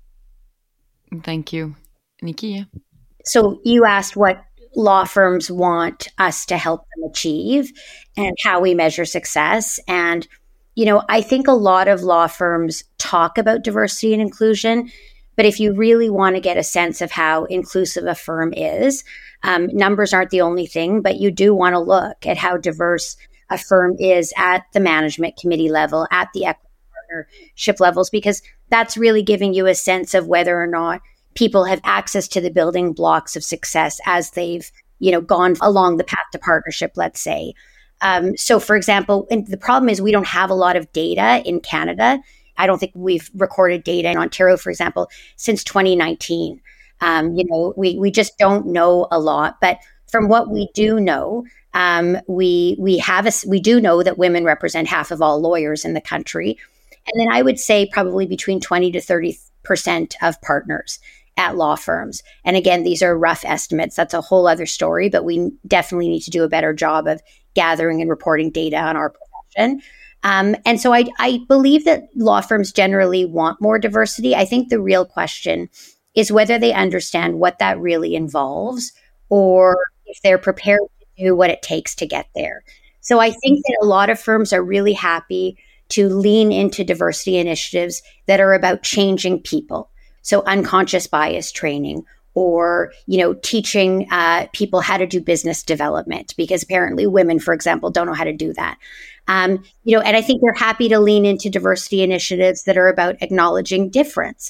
Thank you. Nikki? So you asked what law firms want us to help them achieve and how we measure success. And you know, I think a lot of law firms talk about diversity and inclusion, but if you really want to get a sense of how inclusive a firm is, um, numbers aren't the only thing, but you do want to look at how diverse a firm is at the management committee level, at the equity partnership levels, because that's really giving you a sense of whether or not people have access to the building blocks of success as they've, you know, gone along the path to partnership, let's say. Um, so, for example, and the problem is we don't have a lot of data in Canada. I don't think we've recorded data in Ontario, for example, since twenty nineteen. Um, you know, we we just don't know a lot. But from what we do know, um, we we have a, we do know that women represent half of all lawyers in the country, and then I would say probably between twenty to thirty percent of partners at law firms. And again, these are rough estimates. That's a whole other story, but we definitely need to do a better job of gathering and reporting data on our profession. Um, and so I, I believe that law firms generally want more diversity. I think the real question is whether they understand what that really involves or if they're prepared to do what it takes to get there. So I think that a lot of firms are really happy to lean into diversity initiatives that are about changing people. So unconscious bias training, or, you know, teaching uh, people how to do business development, because apparently women, for example, don't know how to do that. Um, you know, and I think they're happy to lean into diversity initiatives that are about acknowledging difference.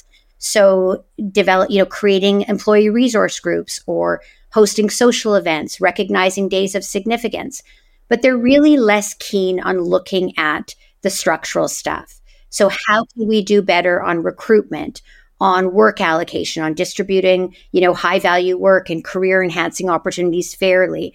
So develop, you know, creating employee resource groups or hosting social events, recognizing days of significance. But they're really less keen on looking at the structural stuff. So how can we do better on recruitment, on work allocation, on distributing, you know, high value work and career enhancing opportunities fairly,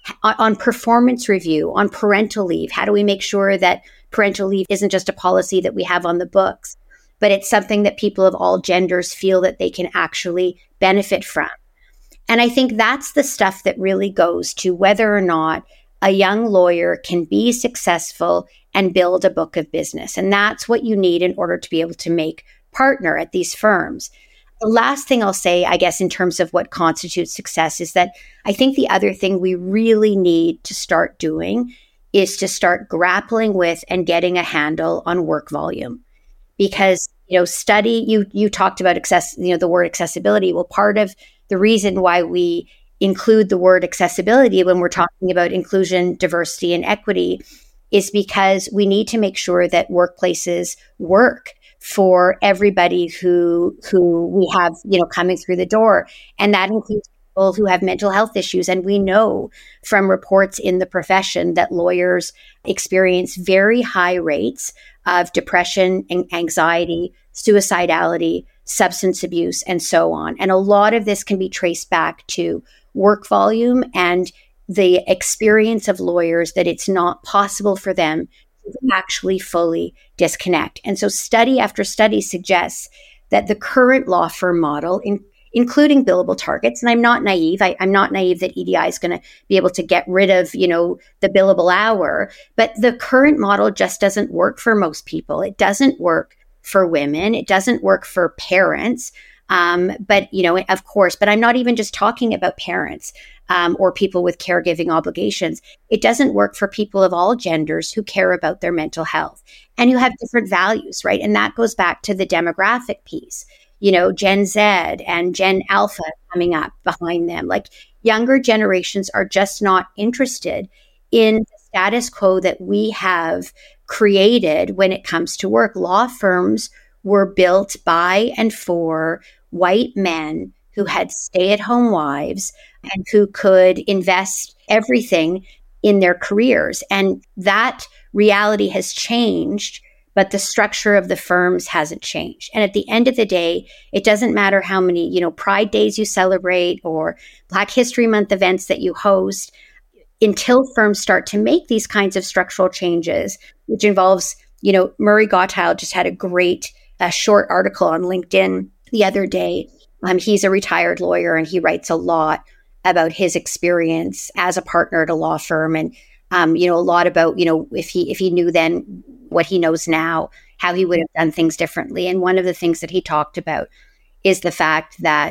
on performance review, on parental leave? How do we make sure that parental leave isn't just a policy that we have on the books, but it's something that people of all genders feel that they can actually benefit from? And I think that's the stuff that really goes to whether or not a young lawyer can be successful and build a book of business. And that's what you need in order to be able to make partner at these firms. The last thing I'll say, I guess, in terms of what constitutes success is that I think the other thing we really need to start doing is to start grappling with and getting a handle on work volume. Because, you know, study, you you talked about access, you know, the word accessibility. Well, part of the reason why we include the word accessibility when we're talking about inclusion, diversity, and equity is because we need to make sure that workplaces work for everybody who who we have, you know, coming through the door. And that includes people who have mental health issues. And we know from reports in the profession that lawyers experience very high rates of depression and anxiety, suicidality, substance abuse, and so on. And a lot of this can be traced back to work volume and the experience of lawyers that it's not possible for them to actually fully disconnect. And so study after study suggests that the current law firm model, in, including billable targets, and I'm not naive, I, I'm not naive that E D I is going to be able to get rid of, you know, the billable hour, but the current model just doesn't work for most people. It doesn't work for women. It doesn't work for parents. Um, but, you know, of course, but I'm not even just talking about parents um, or people with caregiving obligations. It doesn't work for people of all genders who care about their mental health and who have different values, right? And that goes back to the demographic piece, you know, Gen Z and Gen Alpha coming up behind them. Like younger generations are just not interested in the status quo that we have created when it comes to work. Law firms were built by and for white men who had stay-at-home wives and who could invest everything in their careers. And that reality has changed, but the structure of the firms hasn't changed. And at the end of the day, it doesn't matter how many, you know, Pride Days you celebrate or Black History Month events that you host, until firms start to make these kinds of structural changes, which involves, you know, Murray Gottheil just had a great uh, short article on LinkedIn the other day. Um, he's a retired lawyer and he writes a lot about his experience as a partner at a law firm, and um, you know, a lot about, you know, if he if he knew then what he knows now, how he would have done things differently. And one of the things that he talked about is the fact that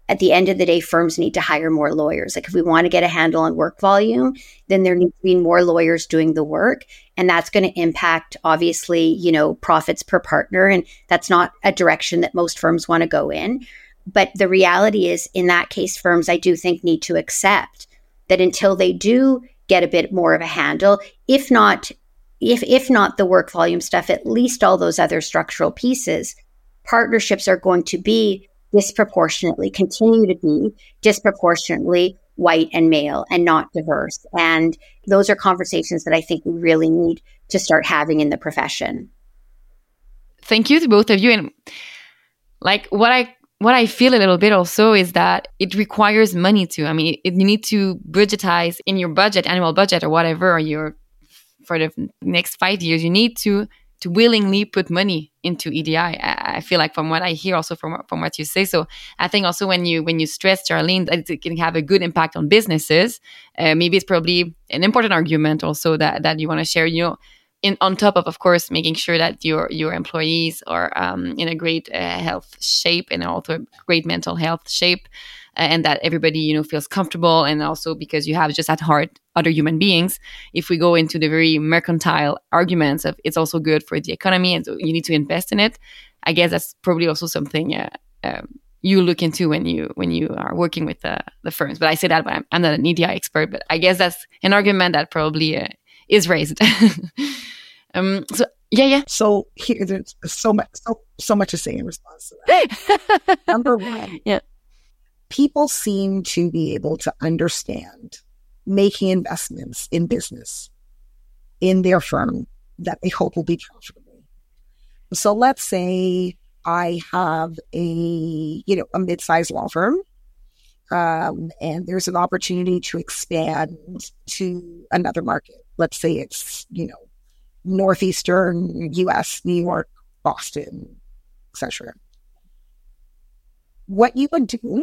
at the end of the day, firms need to hire more lawyers. Like if we want to get a handle on work volume, then there needs to be more lawyers doing the work. And that's going to impact, obviously, you know, profits per partner. And that's not a direction that most firms want to go in. But the reality is, in that case, firms, I do think, need to accept that until they do get a bit more of a handle, if not, if if not the work volume stuff, at least all those other structural pieces, partnerships are going to be disproportionately, continue to be disproportionately white and male and not diverse. And those are conversations that I think we really need to start having in the profession. Thank you to both of you. And like what I what I feel a little bit also is that it requires money too. I mean, it, you need to budgetize in your budget, annual budget or whatever, or your for the next five years, you need to to willingly put money into E D I. I, I feel like from what I hear, also from from what you say. So I think also when you when you stress, Charlene, that it can have a good impact on businesses. Uh, maybe it's probably an important argument also that that you want to share. You know, in on top of of course making sure that your your employees are um, in a great uh, health shape and also great mental health shape. And that everybody, you know, feels comfortable, and also because you have just at heart other human beings. If we go into the very mercantile arguments of it's also good for the economy and so you need to invest in it, I guess that's probably also something uh, um, you look into when you when you are working with the, the firms. But I say that, but I'm, I'm not an E D I expert, but I guess that's an argument that probably uh, is raised. um, so yeah, yeah. So here, there's so much, so so much to say in response to that. Number one, yeah. People seem to be able to understand making investments in business in their firm that they hope will be profitable. So let's say I have a, you know, a mid-sized law firm, um, and there's an opportunity to expand to another market. Let's say it's, you know, Northeastern U S, New York, Boston, et cetera. What you would do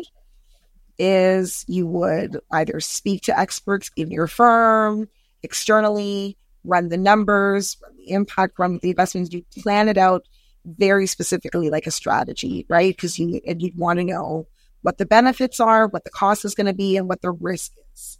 is you would either speak to experts in your firm, externally, run the numbers, run the impact, run the investments. You plan it out very specifically like a strategy, right? Because you, and you'd want to know what the benefits are, what the cost is going to be, and what the risk is.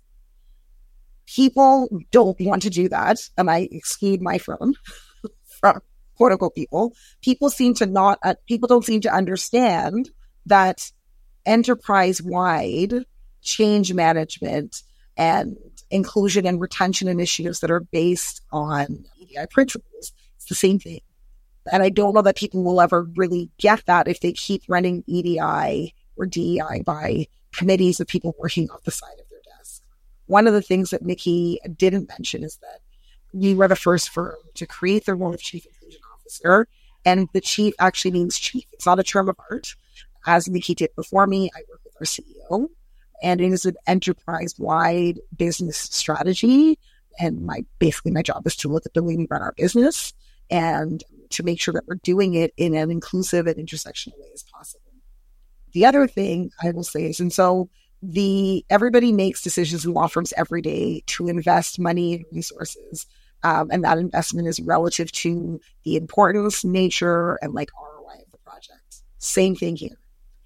People don't want to do that, and I exclude my firm from quote unquote people. People seem to not, uh, people don't seem to understand that enterprise-wide change management and inclusion and retention initiatives that are based on E D I principles. It's the same thing. And I don't know that people will ever really get that if they keep running E D I or D E I by committees of people working off the side of their desk. One of the things that Nikki didn't mention is that we were the first firm to create the role of Chief Inclusion Officer. And the chief actually means chief. It's not a term of art. As Nikki did before me, I work with our C E O, and it is an enterprise-wide business strategy. And my basically my job is to look at the way we run our business and to make sure that we're doing it in an inclusive and intersectional way as possible. The other thing I will say is, and so the everybody makes decisions in law firms every day to invest money and resources, um, and that investment is relative to the importance, nature, and like R O I of the project. Same thing here.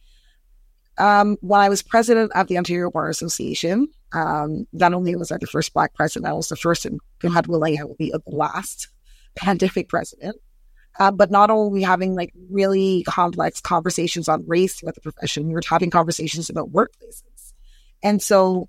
Um, when I was president of the Ontario Bar Association, um, not only was I the first Black president, I was the first, and God willing, I will be the last pandemic president. Uh, but not only were we having like really complex conversations on race with the profession, we were having conversations about workplaces. And so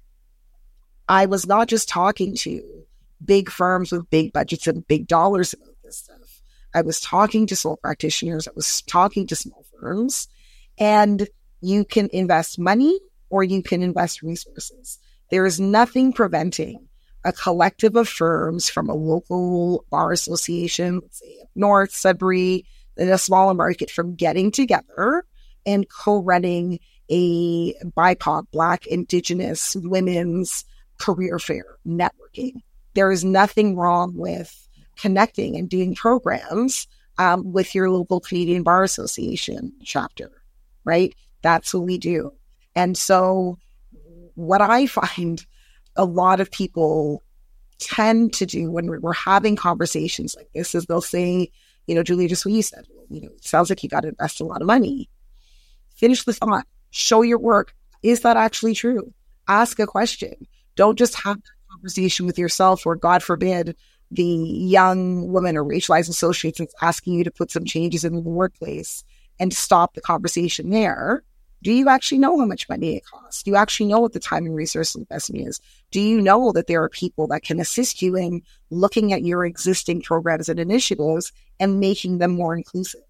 I was not just talking to big firms with big budgets and big dollars about this stuff. I was talking to sole practitioners. I was talking to small firms, and you can invest money or you can invest resources. There is nothing preventing a collective of firms from a local bar association, let's say up north, Sudbury, in a smaller market, from getting together and co-running a B I P O C, Black, Indigenous, Women's Career Fair networking. There is nothing wrong with connecting and doing programs um, with your local Canadian Bar Association chapter, right? That's what we do. And so what I find a lot of people tend to do when we're having conversations like this is they'll say, you know, Julia, just what you said, well, you know, it sounds like you got to invest a lot of money. Finish the thought. Show your work. Is that actually true? Ask a question. Don't just have a conversation with yourself, or God forbid, the young woman or racialized associates that's asking you to put some changes in the workplace, and stop the conversation there. Do you actually know how much money it costs? Do you actually know what the time and resource investment is? Do you know that there are people that can assist you in looking at your existing programs and initiatives and making them more inclusive?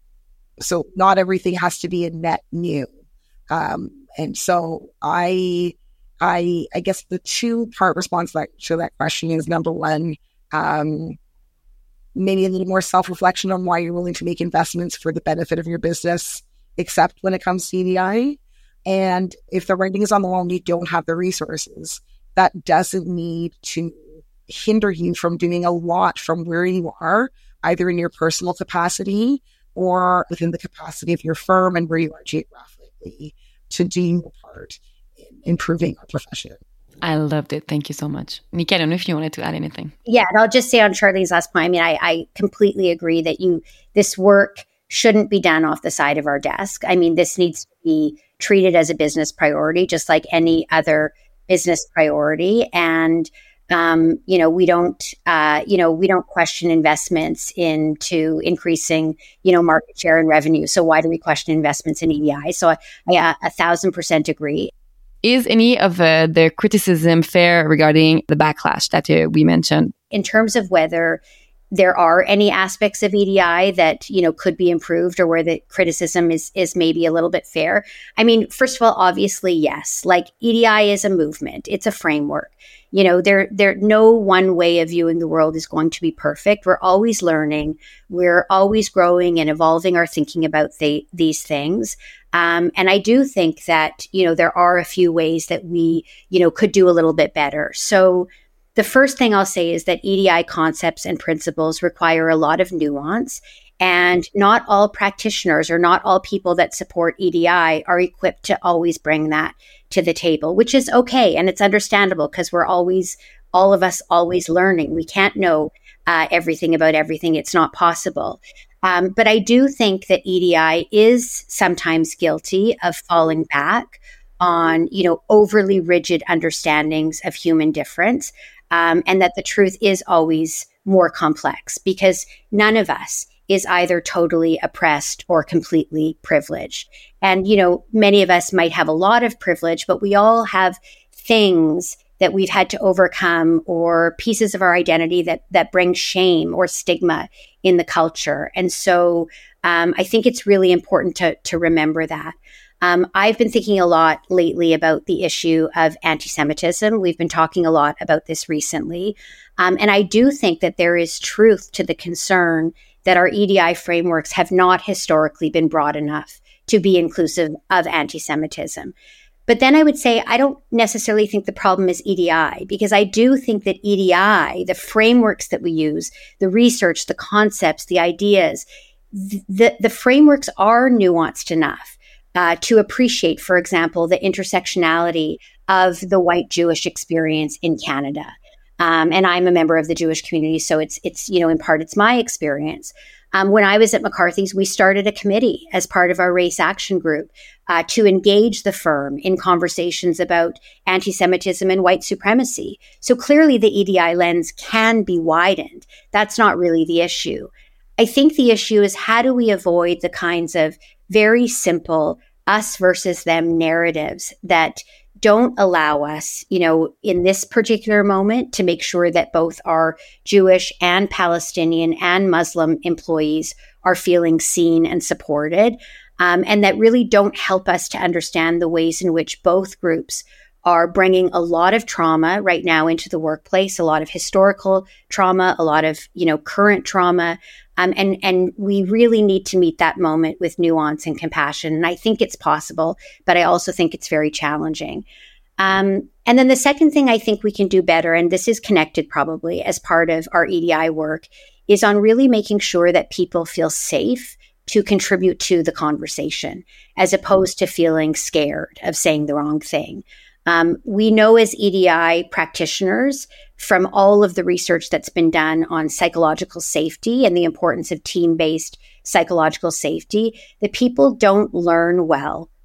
So not everything has to be a net new. Um, and so I, I, I guess the two part response to that, to that question is, number one, um, maybe a little more self-reflection on why you're willing to make investments for the benefit of your business, except when it comes to E D I. And if the writing is on the wall and you don't have the resources, that doesn't need to hinder you from doing a lot from where you are, either in your personal capacity or within the capacity of your firm and where you are geographically, to do your part in improving our profession. I loved it. Thank you so much. Nikki, I don't know if you wanted to add anything. Yeah, and I'll just say on Charlene's last point, I mean, I, I completely agree that you this work shouldn't be done off the side of our desk. I mean, this needs to be treated as a business priority, just like any other business priority. And um, you know, we don't, uh, you know, we don't question investments into increasing, you know, market share and revenue. So why do we question investments in E D I? So I, I uh, a thousand percent agree. Is any of uh, the criticism fair regarding the backlash that uh, we mentioned? In terms of whether there are any aspects of E D I that, you know, could be improved, or where the criticism is is maybe a little bit fair. I mean, first of all, obviously, yes. Like, E D I is a movement. It's a framework. You know, there there no one way of viewing the world is going to be perfect. We're always learning. We're always growing and evolving our thinking about the, these things. Um, and I do think that, you know, there are a few ways that we, you know, could do a little bit better. So the first thing I'll say is that E D I concepts and principles require a lot of nuance, and not all practitioners or not all people that support E D I are equipped to always bring that to the table, which is okay. And it's understandable, because we're always, all of us always learning. We can't know uh, everything about everything. It's not possible. Um, but I do think that E D I is sometimes guilty of falling back on, you know, overly rigid understandings of human difference. Um, and that the truth is always more complex, because none of us is either totally oppressed or completely privileged. And, you know, many of us might have a lot of privilege, but we all have things that we've had to overcome, or pieces of our identity that that bring shame or stigma in the culture. And so um, I think it's really important to to remember that. Um, I've been thinking a lot lately about the issue of anti-Semitism. We've been talking a lot about this recently. Um, and I do think that there is truth to the concern that our E D I frameworks have not historically been broad enough to be inclusive of anti-Semitism. But then I would say, I don't necessarily think the problem is E D I, because I do think that E D I, the frameworks that we use, the research, the concepts, the ideas, the, the frameworks are nuanced enough Uh, to appreciate, for example, the intersectionality of the white Jewish experience in Canada. Um, and I'm a member of the Jewish community, so it's, it's you know, in part, it's my experience. Um, when I was at McCarthy's, we started a committee as part of our race action group uh, to engage the firm in conversations about anti-Semitism and white supremacy. So clearly the E D I lens can be widened. That's not really the issue. I think the issue is, how do we avoid the kinds of very simple us versus them narratives that don't allow us, you know, in this particular moment, to make sure that both our Jewish and Palestinian and Muslim employees are feeling seen and supported, um, and that really don't help us to understand the ways in which both groups are bringing a lot of trauma right now into the workplace, a lot of historical trauma, a lot of, you know, current trauma. Um, and, and we really need to meet that moment with nuance and compassion. And I think it's possible, but I also think it's very challenging. Um, and then the second thing I think we can do better, and this is connected probably as part of our E D I work, is on really making sure that people feel safe to contribute to the conversation, as opposed to feeling scared of saying the wrong thing. Um, we know as E D I practitioners, from all of the research that's been done on psychological safety and the importance of team-based psychological safety, that people don't learn well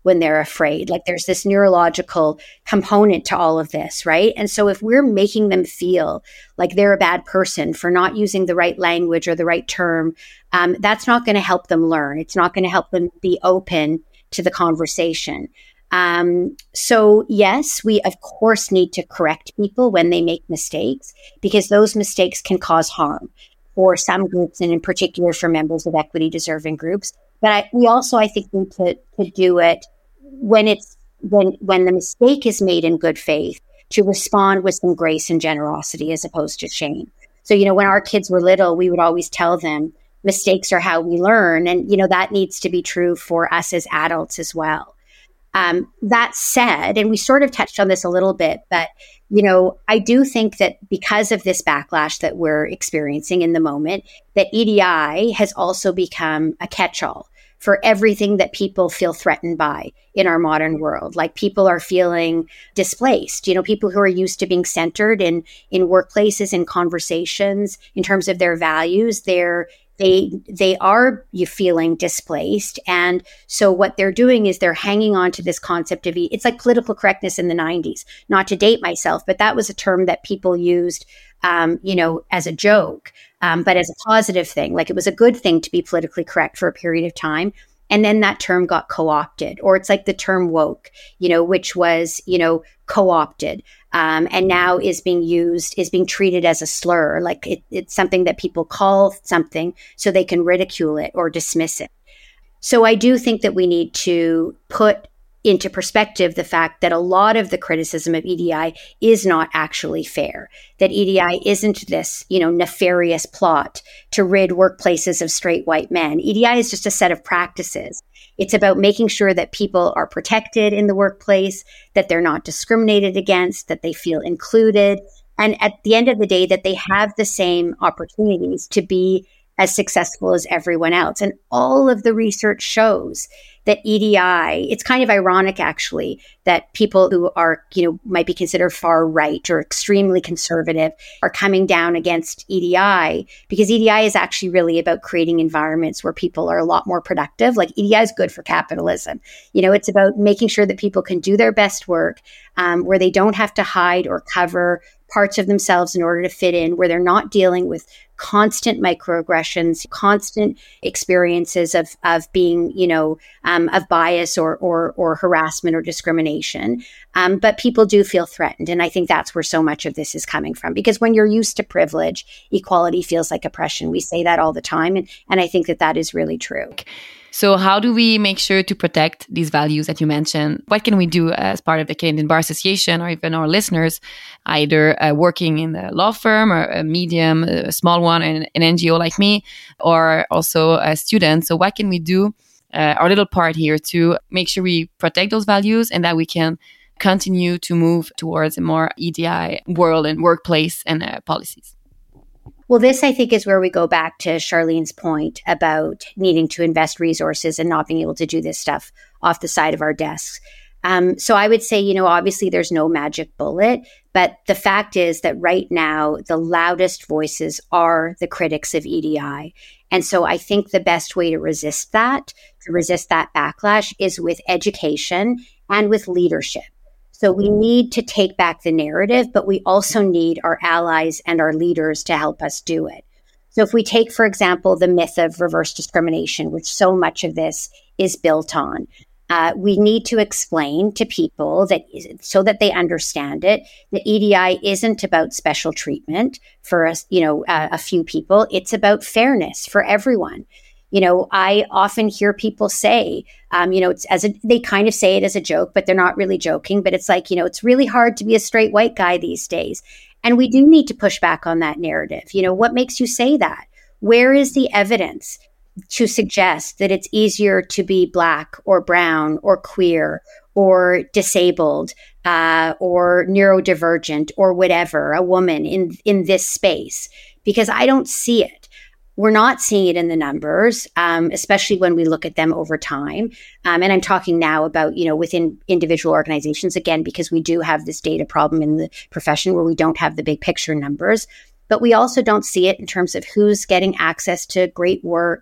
when they're afraid. Like there's this neurological component to all of this, right? And so if we're making them feel like they're a bad person for not using the right language or the right term, um, that's not going to help them learn. It's not going to help them be open to the conversation. Um, so yes, we of course need to correct people when they make mistakes, because those mistakes can cause harm for some groups, and in particular for members of equity deserving groups. But I, we also, I think, need to, to do it when it's when when the mistake is made in good faith, to respond with some grace and generosity as opposed to shame. So, you know, when our kids were little, we would always tell them mistakes are how we learn. And, you know, that needs to be true for us as adults as well. Um, that said, and we sort of touched on this a little bit, but, you know, I do think that because of this backlash that we're experiencing in the moment, that E D I has also become a catch-all for everything that people feel threatened by in our modern world. Like people are feeling displaced, you know, people who are used to being centered in, in workplaces and conversations in terms of their values, they're They they are you feeling displaced. And so what they're doing is they're hanging on to this concept of, it's like political correctness in the nineties, not to date myself, but that was a term that people used, um, you know, as a joke, um, but as a positive thing. Like it was a good thing to be politically correct for a period of time. And then that term got co-opted, or it's like the term woke, you know, which was, you know, co-opted. Um, and now is being used, is being treated as a slur, like it, it's something that people call something so they can ridicule it or dismiss it. So I do think that we need to put into perspective the fact that a lot of the criticism of E D I is not actually fair, that E D I isn't this, you know, nefarious plot to rid workplaces of straight white men. E D I is just a set of practices. It's about making sure that people are protected in the workplace, that they're not discriminated against, that they feel included, and at the end of the day, that they have the same opportunities to be as successful as everyone else. And all of the research shows that E D I, it's kind of ironic actually, that people who are, you know, might be considered far right or extremely conservative are coming down against E D I, because E D I is actually really about creating environments where people are a lot more productive. Like E D I is good for capitalism. You know, it's about making sure that people can do their best work, um, where they don't have to hide or cover parts of themselves in order to fit in, where they're not dealing with constant microaggressions, constant experiences of of being, you know, um, of bias or or or harassment or discrimination. Um, but people do feel threatened, and I think that's where so much of this is coming from. Because when you're used to privilege, equality feels like oppression. We say that all the time, and and I think that that is really true. So how do we make sure to protect these values that you mentioned? What can we do as part of the Canadian Bar Association, or even our listeners, either uh, working in the law firm or a medium, a small one, an, an N G O like me, or also a student? So what can we do, uh, our little part here, to make sure we protect those values and that we can continue to move towards a more E D I world and workplace and uh, policies? Well, this, I think, is where we go back to Charlene's point about needing to invest resources and not being able to do this stuff off the side of our desks. Um, so I would say, you know, obviously there's no magic bullet, but the fact is that right now, the loudest voices are the critics of E D I. And so I think the best way to resist that, to resist that backlash, is with education and with leadership. So we need to take back the narrative, but we also need our allies and our leaders to help us do it. So if we take, for example, the myth of reverse discrimination, which so much of this is built on, uh, we need to explain to people that, so that they understand it, that E D I isn't about special treatment for us, you know, uh, a few people. It's about fairness for everyone. You know, I often hear people say, um, you know, it's as a, they kind of say it as a joke, but they're not really joking. But it's like, you know, it's really hard to be a straight white guy these days. And we do need to push back on that narrative. You know, what makes you say that? Where is the evidence to suggest that it's easier to be Black or brown or queer or disabled uh, or neurodivergent or whatever, a woman in, in this space? Because I don't see it. We're not seeing it in the numbers, um, especially when we look at them over time. Um, and I'm talking now about, you know, within individual organizations, again, because we do have this data problem in the profession where we don't have the big picture numbers. But we also don't see it in terms of who's getting access to great work,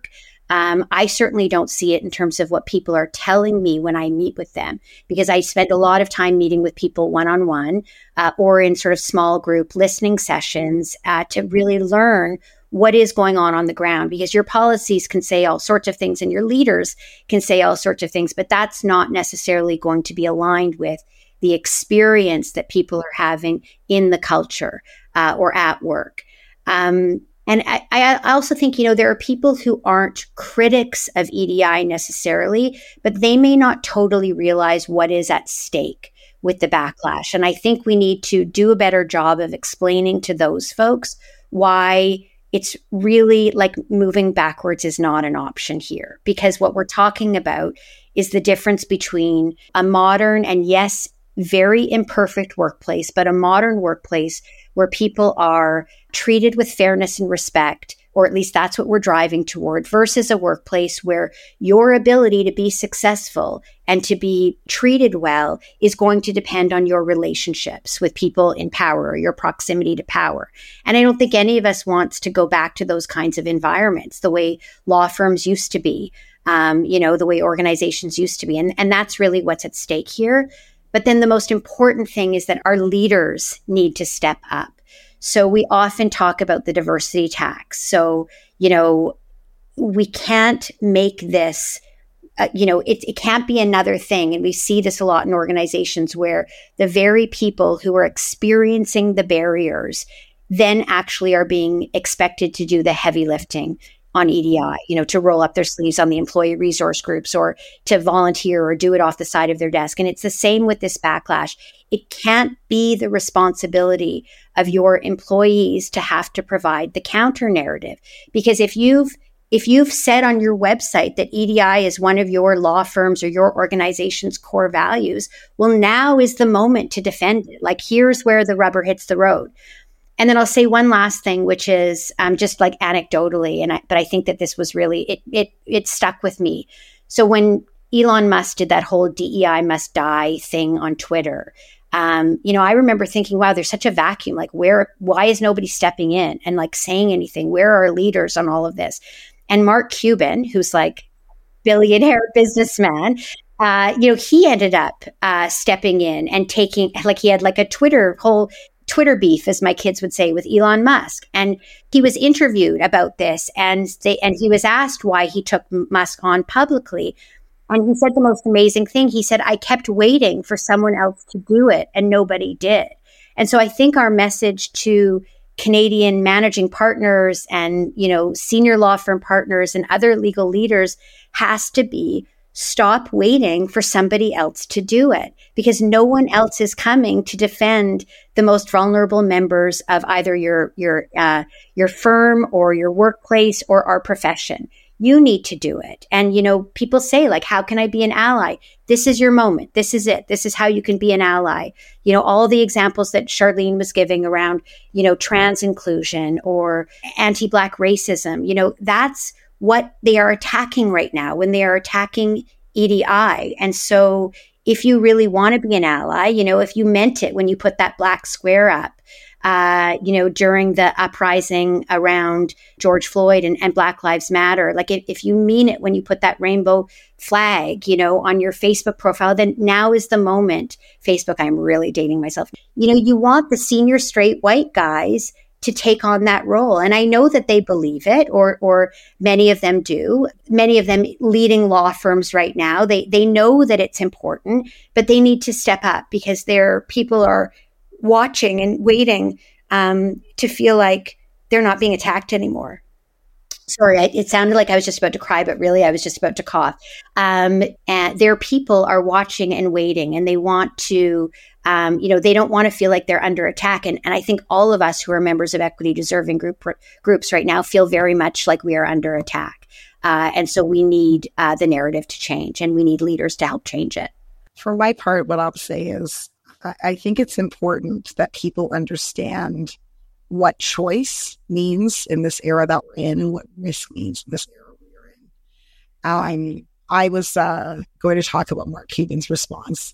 Um, I certainly don't see it in terms of what people are telling me when I meet with them, because I spend a lot of time meeting with people one-on-one uh, or in sort of small group listening sessions uh, to really learn what is going on on the ground, because your policies can say all sorts of things and your leaders can say all sorts of things, but that's not necessarily going to be aligned with the experience that people are having in the culture uh, or at work. Um, And I, I also think, you know, there are people who aren't critics of E D I necessarily, but they may not totally realize what is at stake with the backlash. And I think we need to do a better job of explaining to those folks why it's really like moving backwards is not an option here. Because what we're talking about is the difference between a modern and, yes, very imperfect workplace, but a modern workplace where people are treated with fairness and respect, or at least that's what we're driving toward, versus a workplace where your ability to be successful and to be treated well is going to depend on your relationships with people in power or your proximity to power. And I don't think any of us wants to go back to those kinds of environments, the way law firms used to be, um, you know, the way organizations used to be. And, and that's really what's at stake here. But then the most important thing is that our leaders need to step up. So we often talk about the diversity tax. So, you know, we can't make this, uh, you know, it, it can't be another thing. And we see this a lot in organizations where the very people who are experiencing the barriers then actually are being expected to do the heavy lifting on E D I, you know, to roll up their sleeves on the employee resource groups or to volunteer or do it off the side of their desk. And it's the same with this backlash. It can't be the responsibility of your employees to have to provide the counter narrative. Because if you've if you've said on your website that E D I is one of your law firms or your organization's core values, well, now is the moment to defend it. Like, here's where the rubber hits the road. And then I'll say one last thing, which is um, just like anecdotally, and I, but I think that this was really, it, it, it stuck with me. So when Elon Musk did that whole D E I must die thing on Twitter, um, you know, I remember thinking, wow, there's such a vacuum. Like, where, why is nobody stepping in and like saying anything? Where are our leaders on all of this? And Mark Cuban, who's like billionaire businessman, uh, you know, he ended up uh, stepping in and taking, like, he had like a Twitter whole Twitter beef, as my kids would say, with Elon Musk. And he was interviewed about this, and they, and he was asked why he took Musk on publicly. And he said the most amazing thing. He said, I kept waiting for someone else to do it, and nobody did. And so I think our message to Canadian managing partners and, you know, senior law firm partners and other legal leaders has to be, stop waiting for somebody else to do it, because no one else is coming to defend the most vulnerable members of either your your uh, your firm or your workplace or our profession. You need to do it. And, you know, people say, like, how can I be an ally? This is your moment. This is it. This is how you can be an ally. You know, all the examples that Charlene was giving around, you know, trans inclusion or anti-Black racism, you know, that's what they are attacking right now when they are attacking E D I. And so if you really want to be an ally, you know, if you meant it when you put that black square up, uh, you know, during the uprising around George Floyd and, and Black Lives Matter, like if, if you mean it when you put that rainbow flag, you know, on your Facebook profile, then now is the moment. Facebook, I'm really dating myself. You know, you want the senior straight white guys to take on that role. And I know that they believe it, or or many of them do. Many of them leading law firms right now, they they know that it's important, but they need to step up because their people are watching and waiting um, to feel like they're not being attacked anymore. Sorry, I, it sounded like I was just about to cry, but really I was just about to cough. Um, and their people are watching and waiting, and they want to, um, you know, they don't want to feel like they're under attack. And, and I think all of us who are members of equity deserving group, groups right now feel very much like we are under attack. Uh, and so we need uh, the narrative to change, and we need leaders to help change it. For my part, what I'll say is I, I think it's important that people understand what choice means in this era that we're in and what risk means in this era we're in. Um, I was uh, going to talk about Mark Cuban's response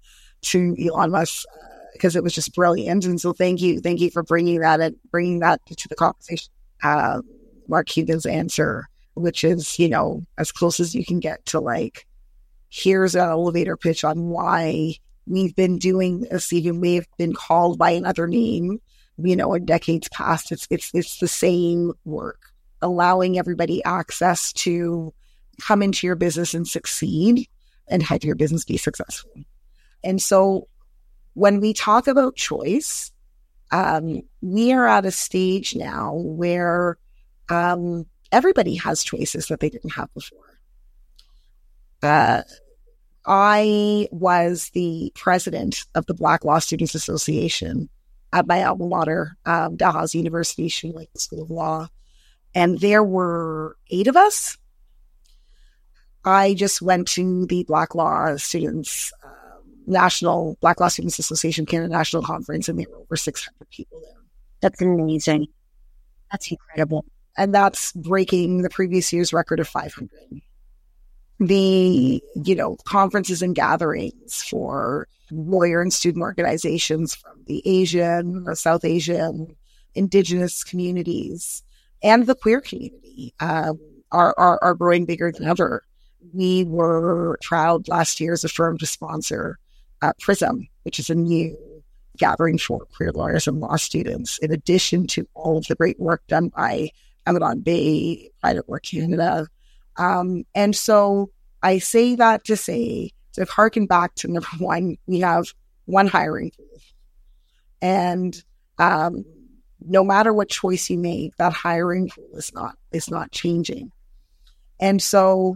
to Elon Musk because uh, it was just brilliant. And so thank you. Thank you for bringing that and bringing that to the conversation. Uh, Mark Cuban's answer which is, you know, as close as you can get to like, here's an elevator pitch on why we've been doing this, even we've been called by another name, you know, in decades past. It's, it's, it's the same work, allowing everybody access to come into your business and succeed and have your business be successful. And so when we talk about choice, um, we are at a stage now where um, everybody has choices that they didn't have before. Uh, I was the president of the Black Law Students Association at my alma mater, um, Dalhousie University, Shoe Lake School of Law. And there were eight of us. I just went to the Black Law Students uh, National Black Law Students Association Canada National Conference, and there were over six hundred people there. That's amazing. That's incredible. And that's breaking the previous year's record of five hundred. The, you know, conferences and gatherings for lawyer and student organizations from the Asian or South Asian, Indigenous communities, and the queer community um, are, are, are growing bigger than ever. We were proud last year as a firm to sponsor uh, PRISM, which is a new gathering for queer lawyers and law students, in addition to all of the great work done by Amadon Bay, Private Work Canada. Um, and so I say that to say, to harken back to number one, we have one hiring pool. And um, no matter what choice you make, that hiring pool is not, is not changing. And so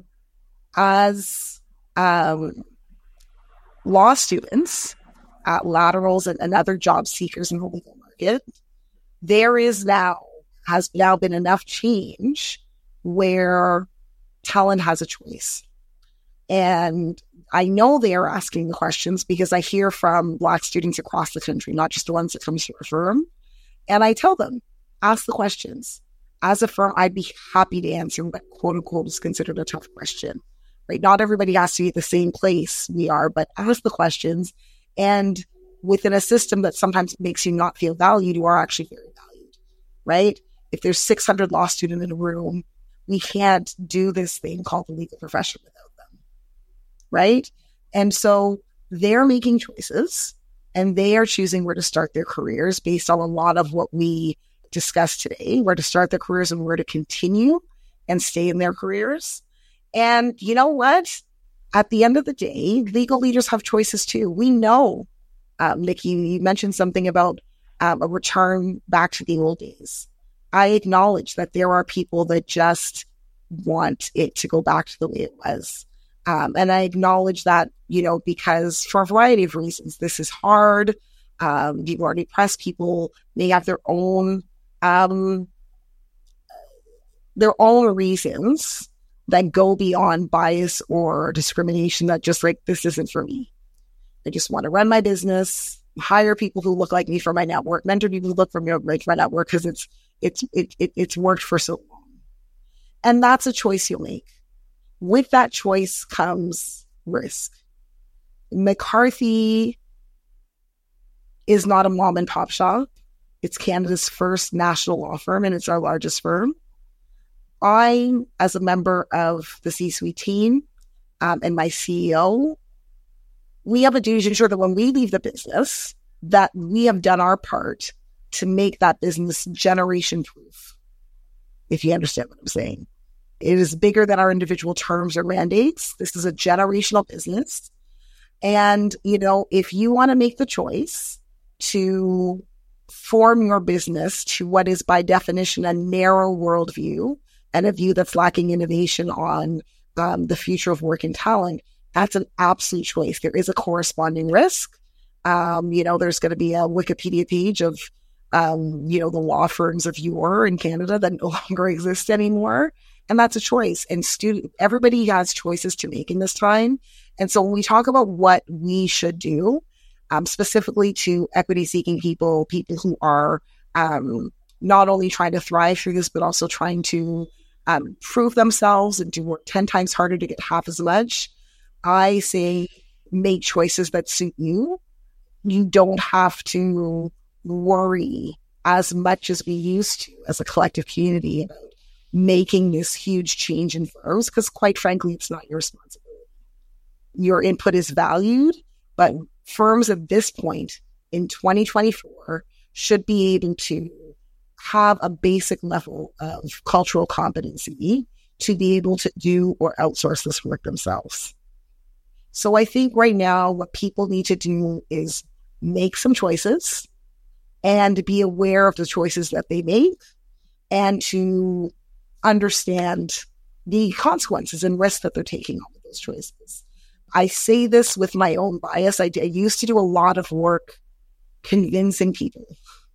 as um, law students, uh, laterals and, and other job seekers in the legal market, there is now, has now been enough change where talent has a choice. And I know they are asking the questions because I hear from Black students across the country, not just the ones that come to our firm. And I tell them, ask the questions. As a firm, I'd be happy to answer what quote unquote is considered a tough question, right? Not everybody has to be at the same place we are, but ask the questions. And within a system that sometimes makes you not feel valued, you are actually very valued, right? If there's six hundred law students in a room, we can't do this thing called the legal profession without them, right? And so they're making choices and they are choosing where to start their careers based on a lot of what we discussed today, where to start their careers and where to continue and stay in their careers. And you know what? At the end of the day, legal leaders have choices too. We know, um, Nikki, you mentioned something about um, a return back to the old days. I acknowledge that there are people that just want it to go back to the way it was. Um, and I acknowledge that, you know, because for a variety of reasons, this is hard. Um, you've already pressed people. They have their own, um, their own reasons that go beyond bias or discrimination, that just like, this isn't for me. I just want to run my business, hire people who look like me for my network, mentor people who look for me like my network because it's, it's, it, it, it's worked for so long. And that's a choice you'll make. With that choice comes risk. McCarthy is not a mom and pop shop. It's Canada's first national law firm, and it's our largest firm. I, as a member of the C-suite team um, and my C E O, we have a duty to ensure that when we leave the business, that we have done our part to make that business generation proof, if you understand what I'm saying. It is bigger than our individual terms or mandates. This is a generational business. And, you know, if you want to make the choice to form your business to what is by definition a narrow worldview and a view that's lacking innovation on um, the future of work and talent, that's an absolute choice. There is a corresponding risk. Um, you know, there's going to be a Wikipedia page of, um, you know, the law firms of yore in Canada that no longer exist anymore. And that's a choice. And student, everybody has choices to make in this time. And so when we talk about what we should do, um, specifically to equity-seeking people, people who are um, not only trying to thrive through this, but also trying to um, prove themselves and do work ten times harder to get half as much, I say make choices that suit you. You don't have to worry as much as we used to as a collective community about making this huge change in firms, because quite frankly, it's not your responsibility. Your input is valued, but firms at this point in twenty twenty-four should be able to have a basic level of cultural competency to be able to do or outsource this work themselves. So I think right now what people need to do is make some choices and be aware of the choices that they make and to understand the consequences and risks that they're taking on with those choices. I say this with my own bias. I, I used to do a lot of work convincing people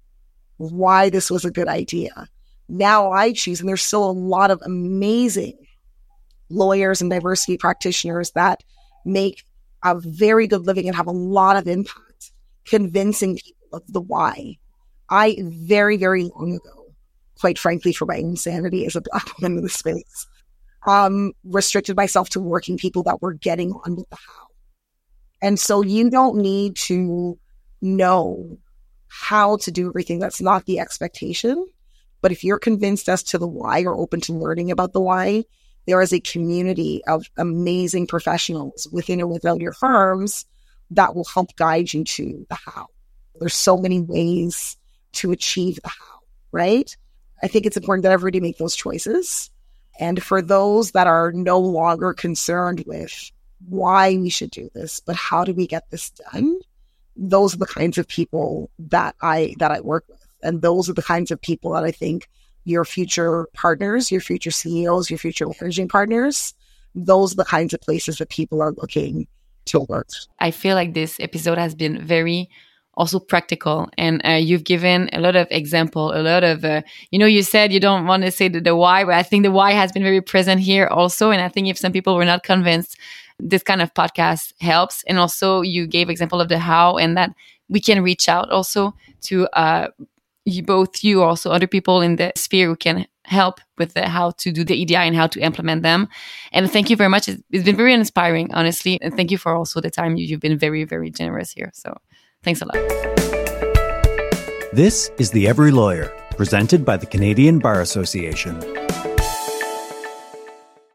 why this was a good idea. Now I choose, and there's still a lot of amazing lawyers and diversity practitioners that make a very good living and have a lot of impact convincing people of the why. I very, very long ago, quite frankly, for my own sanity as a Black woman in the space, um, restricted myself to working people that were getting on with the how. And so you don't need to know how to do everything. That's not the expectation. But if you're convinced as to the why or open to learning about the why, there is a community of amazing professionals within or without your firms that will help guide you to the how. There's so many ways to achieve the how, right? I think it's important that everybody make those choices. And for those that are no longer concerned with why we should do this, but how do we get this done? Those are the kinds of people that I that I work with. And those are the kinds of people that I think your future partners, your future C E Os, your future managing partners, those are the kinds of places that people are looking to work. I feel like this episode has been very also practical, and uh, you've given a lot of example, a lot of, uh, you know, you said you don't want to say the, the why, but I think the why has been very present here also. And I think if some people were not convinced, this kind of podcast helps. And also you gave example of the how, and that we can reach out also to uh, you, both you, also other people in the sphere who can help with the how to do the E D I and how to implement them. And thank you very much. It's, it's been very inspiring, honestly. And thank you for also the time. You, you've been very, very generous here. So thanks a lot. This is The Every Lawyer, presented by the Canadian Bar Association.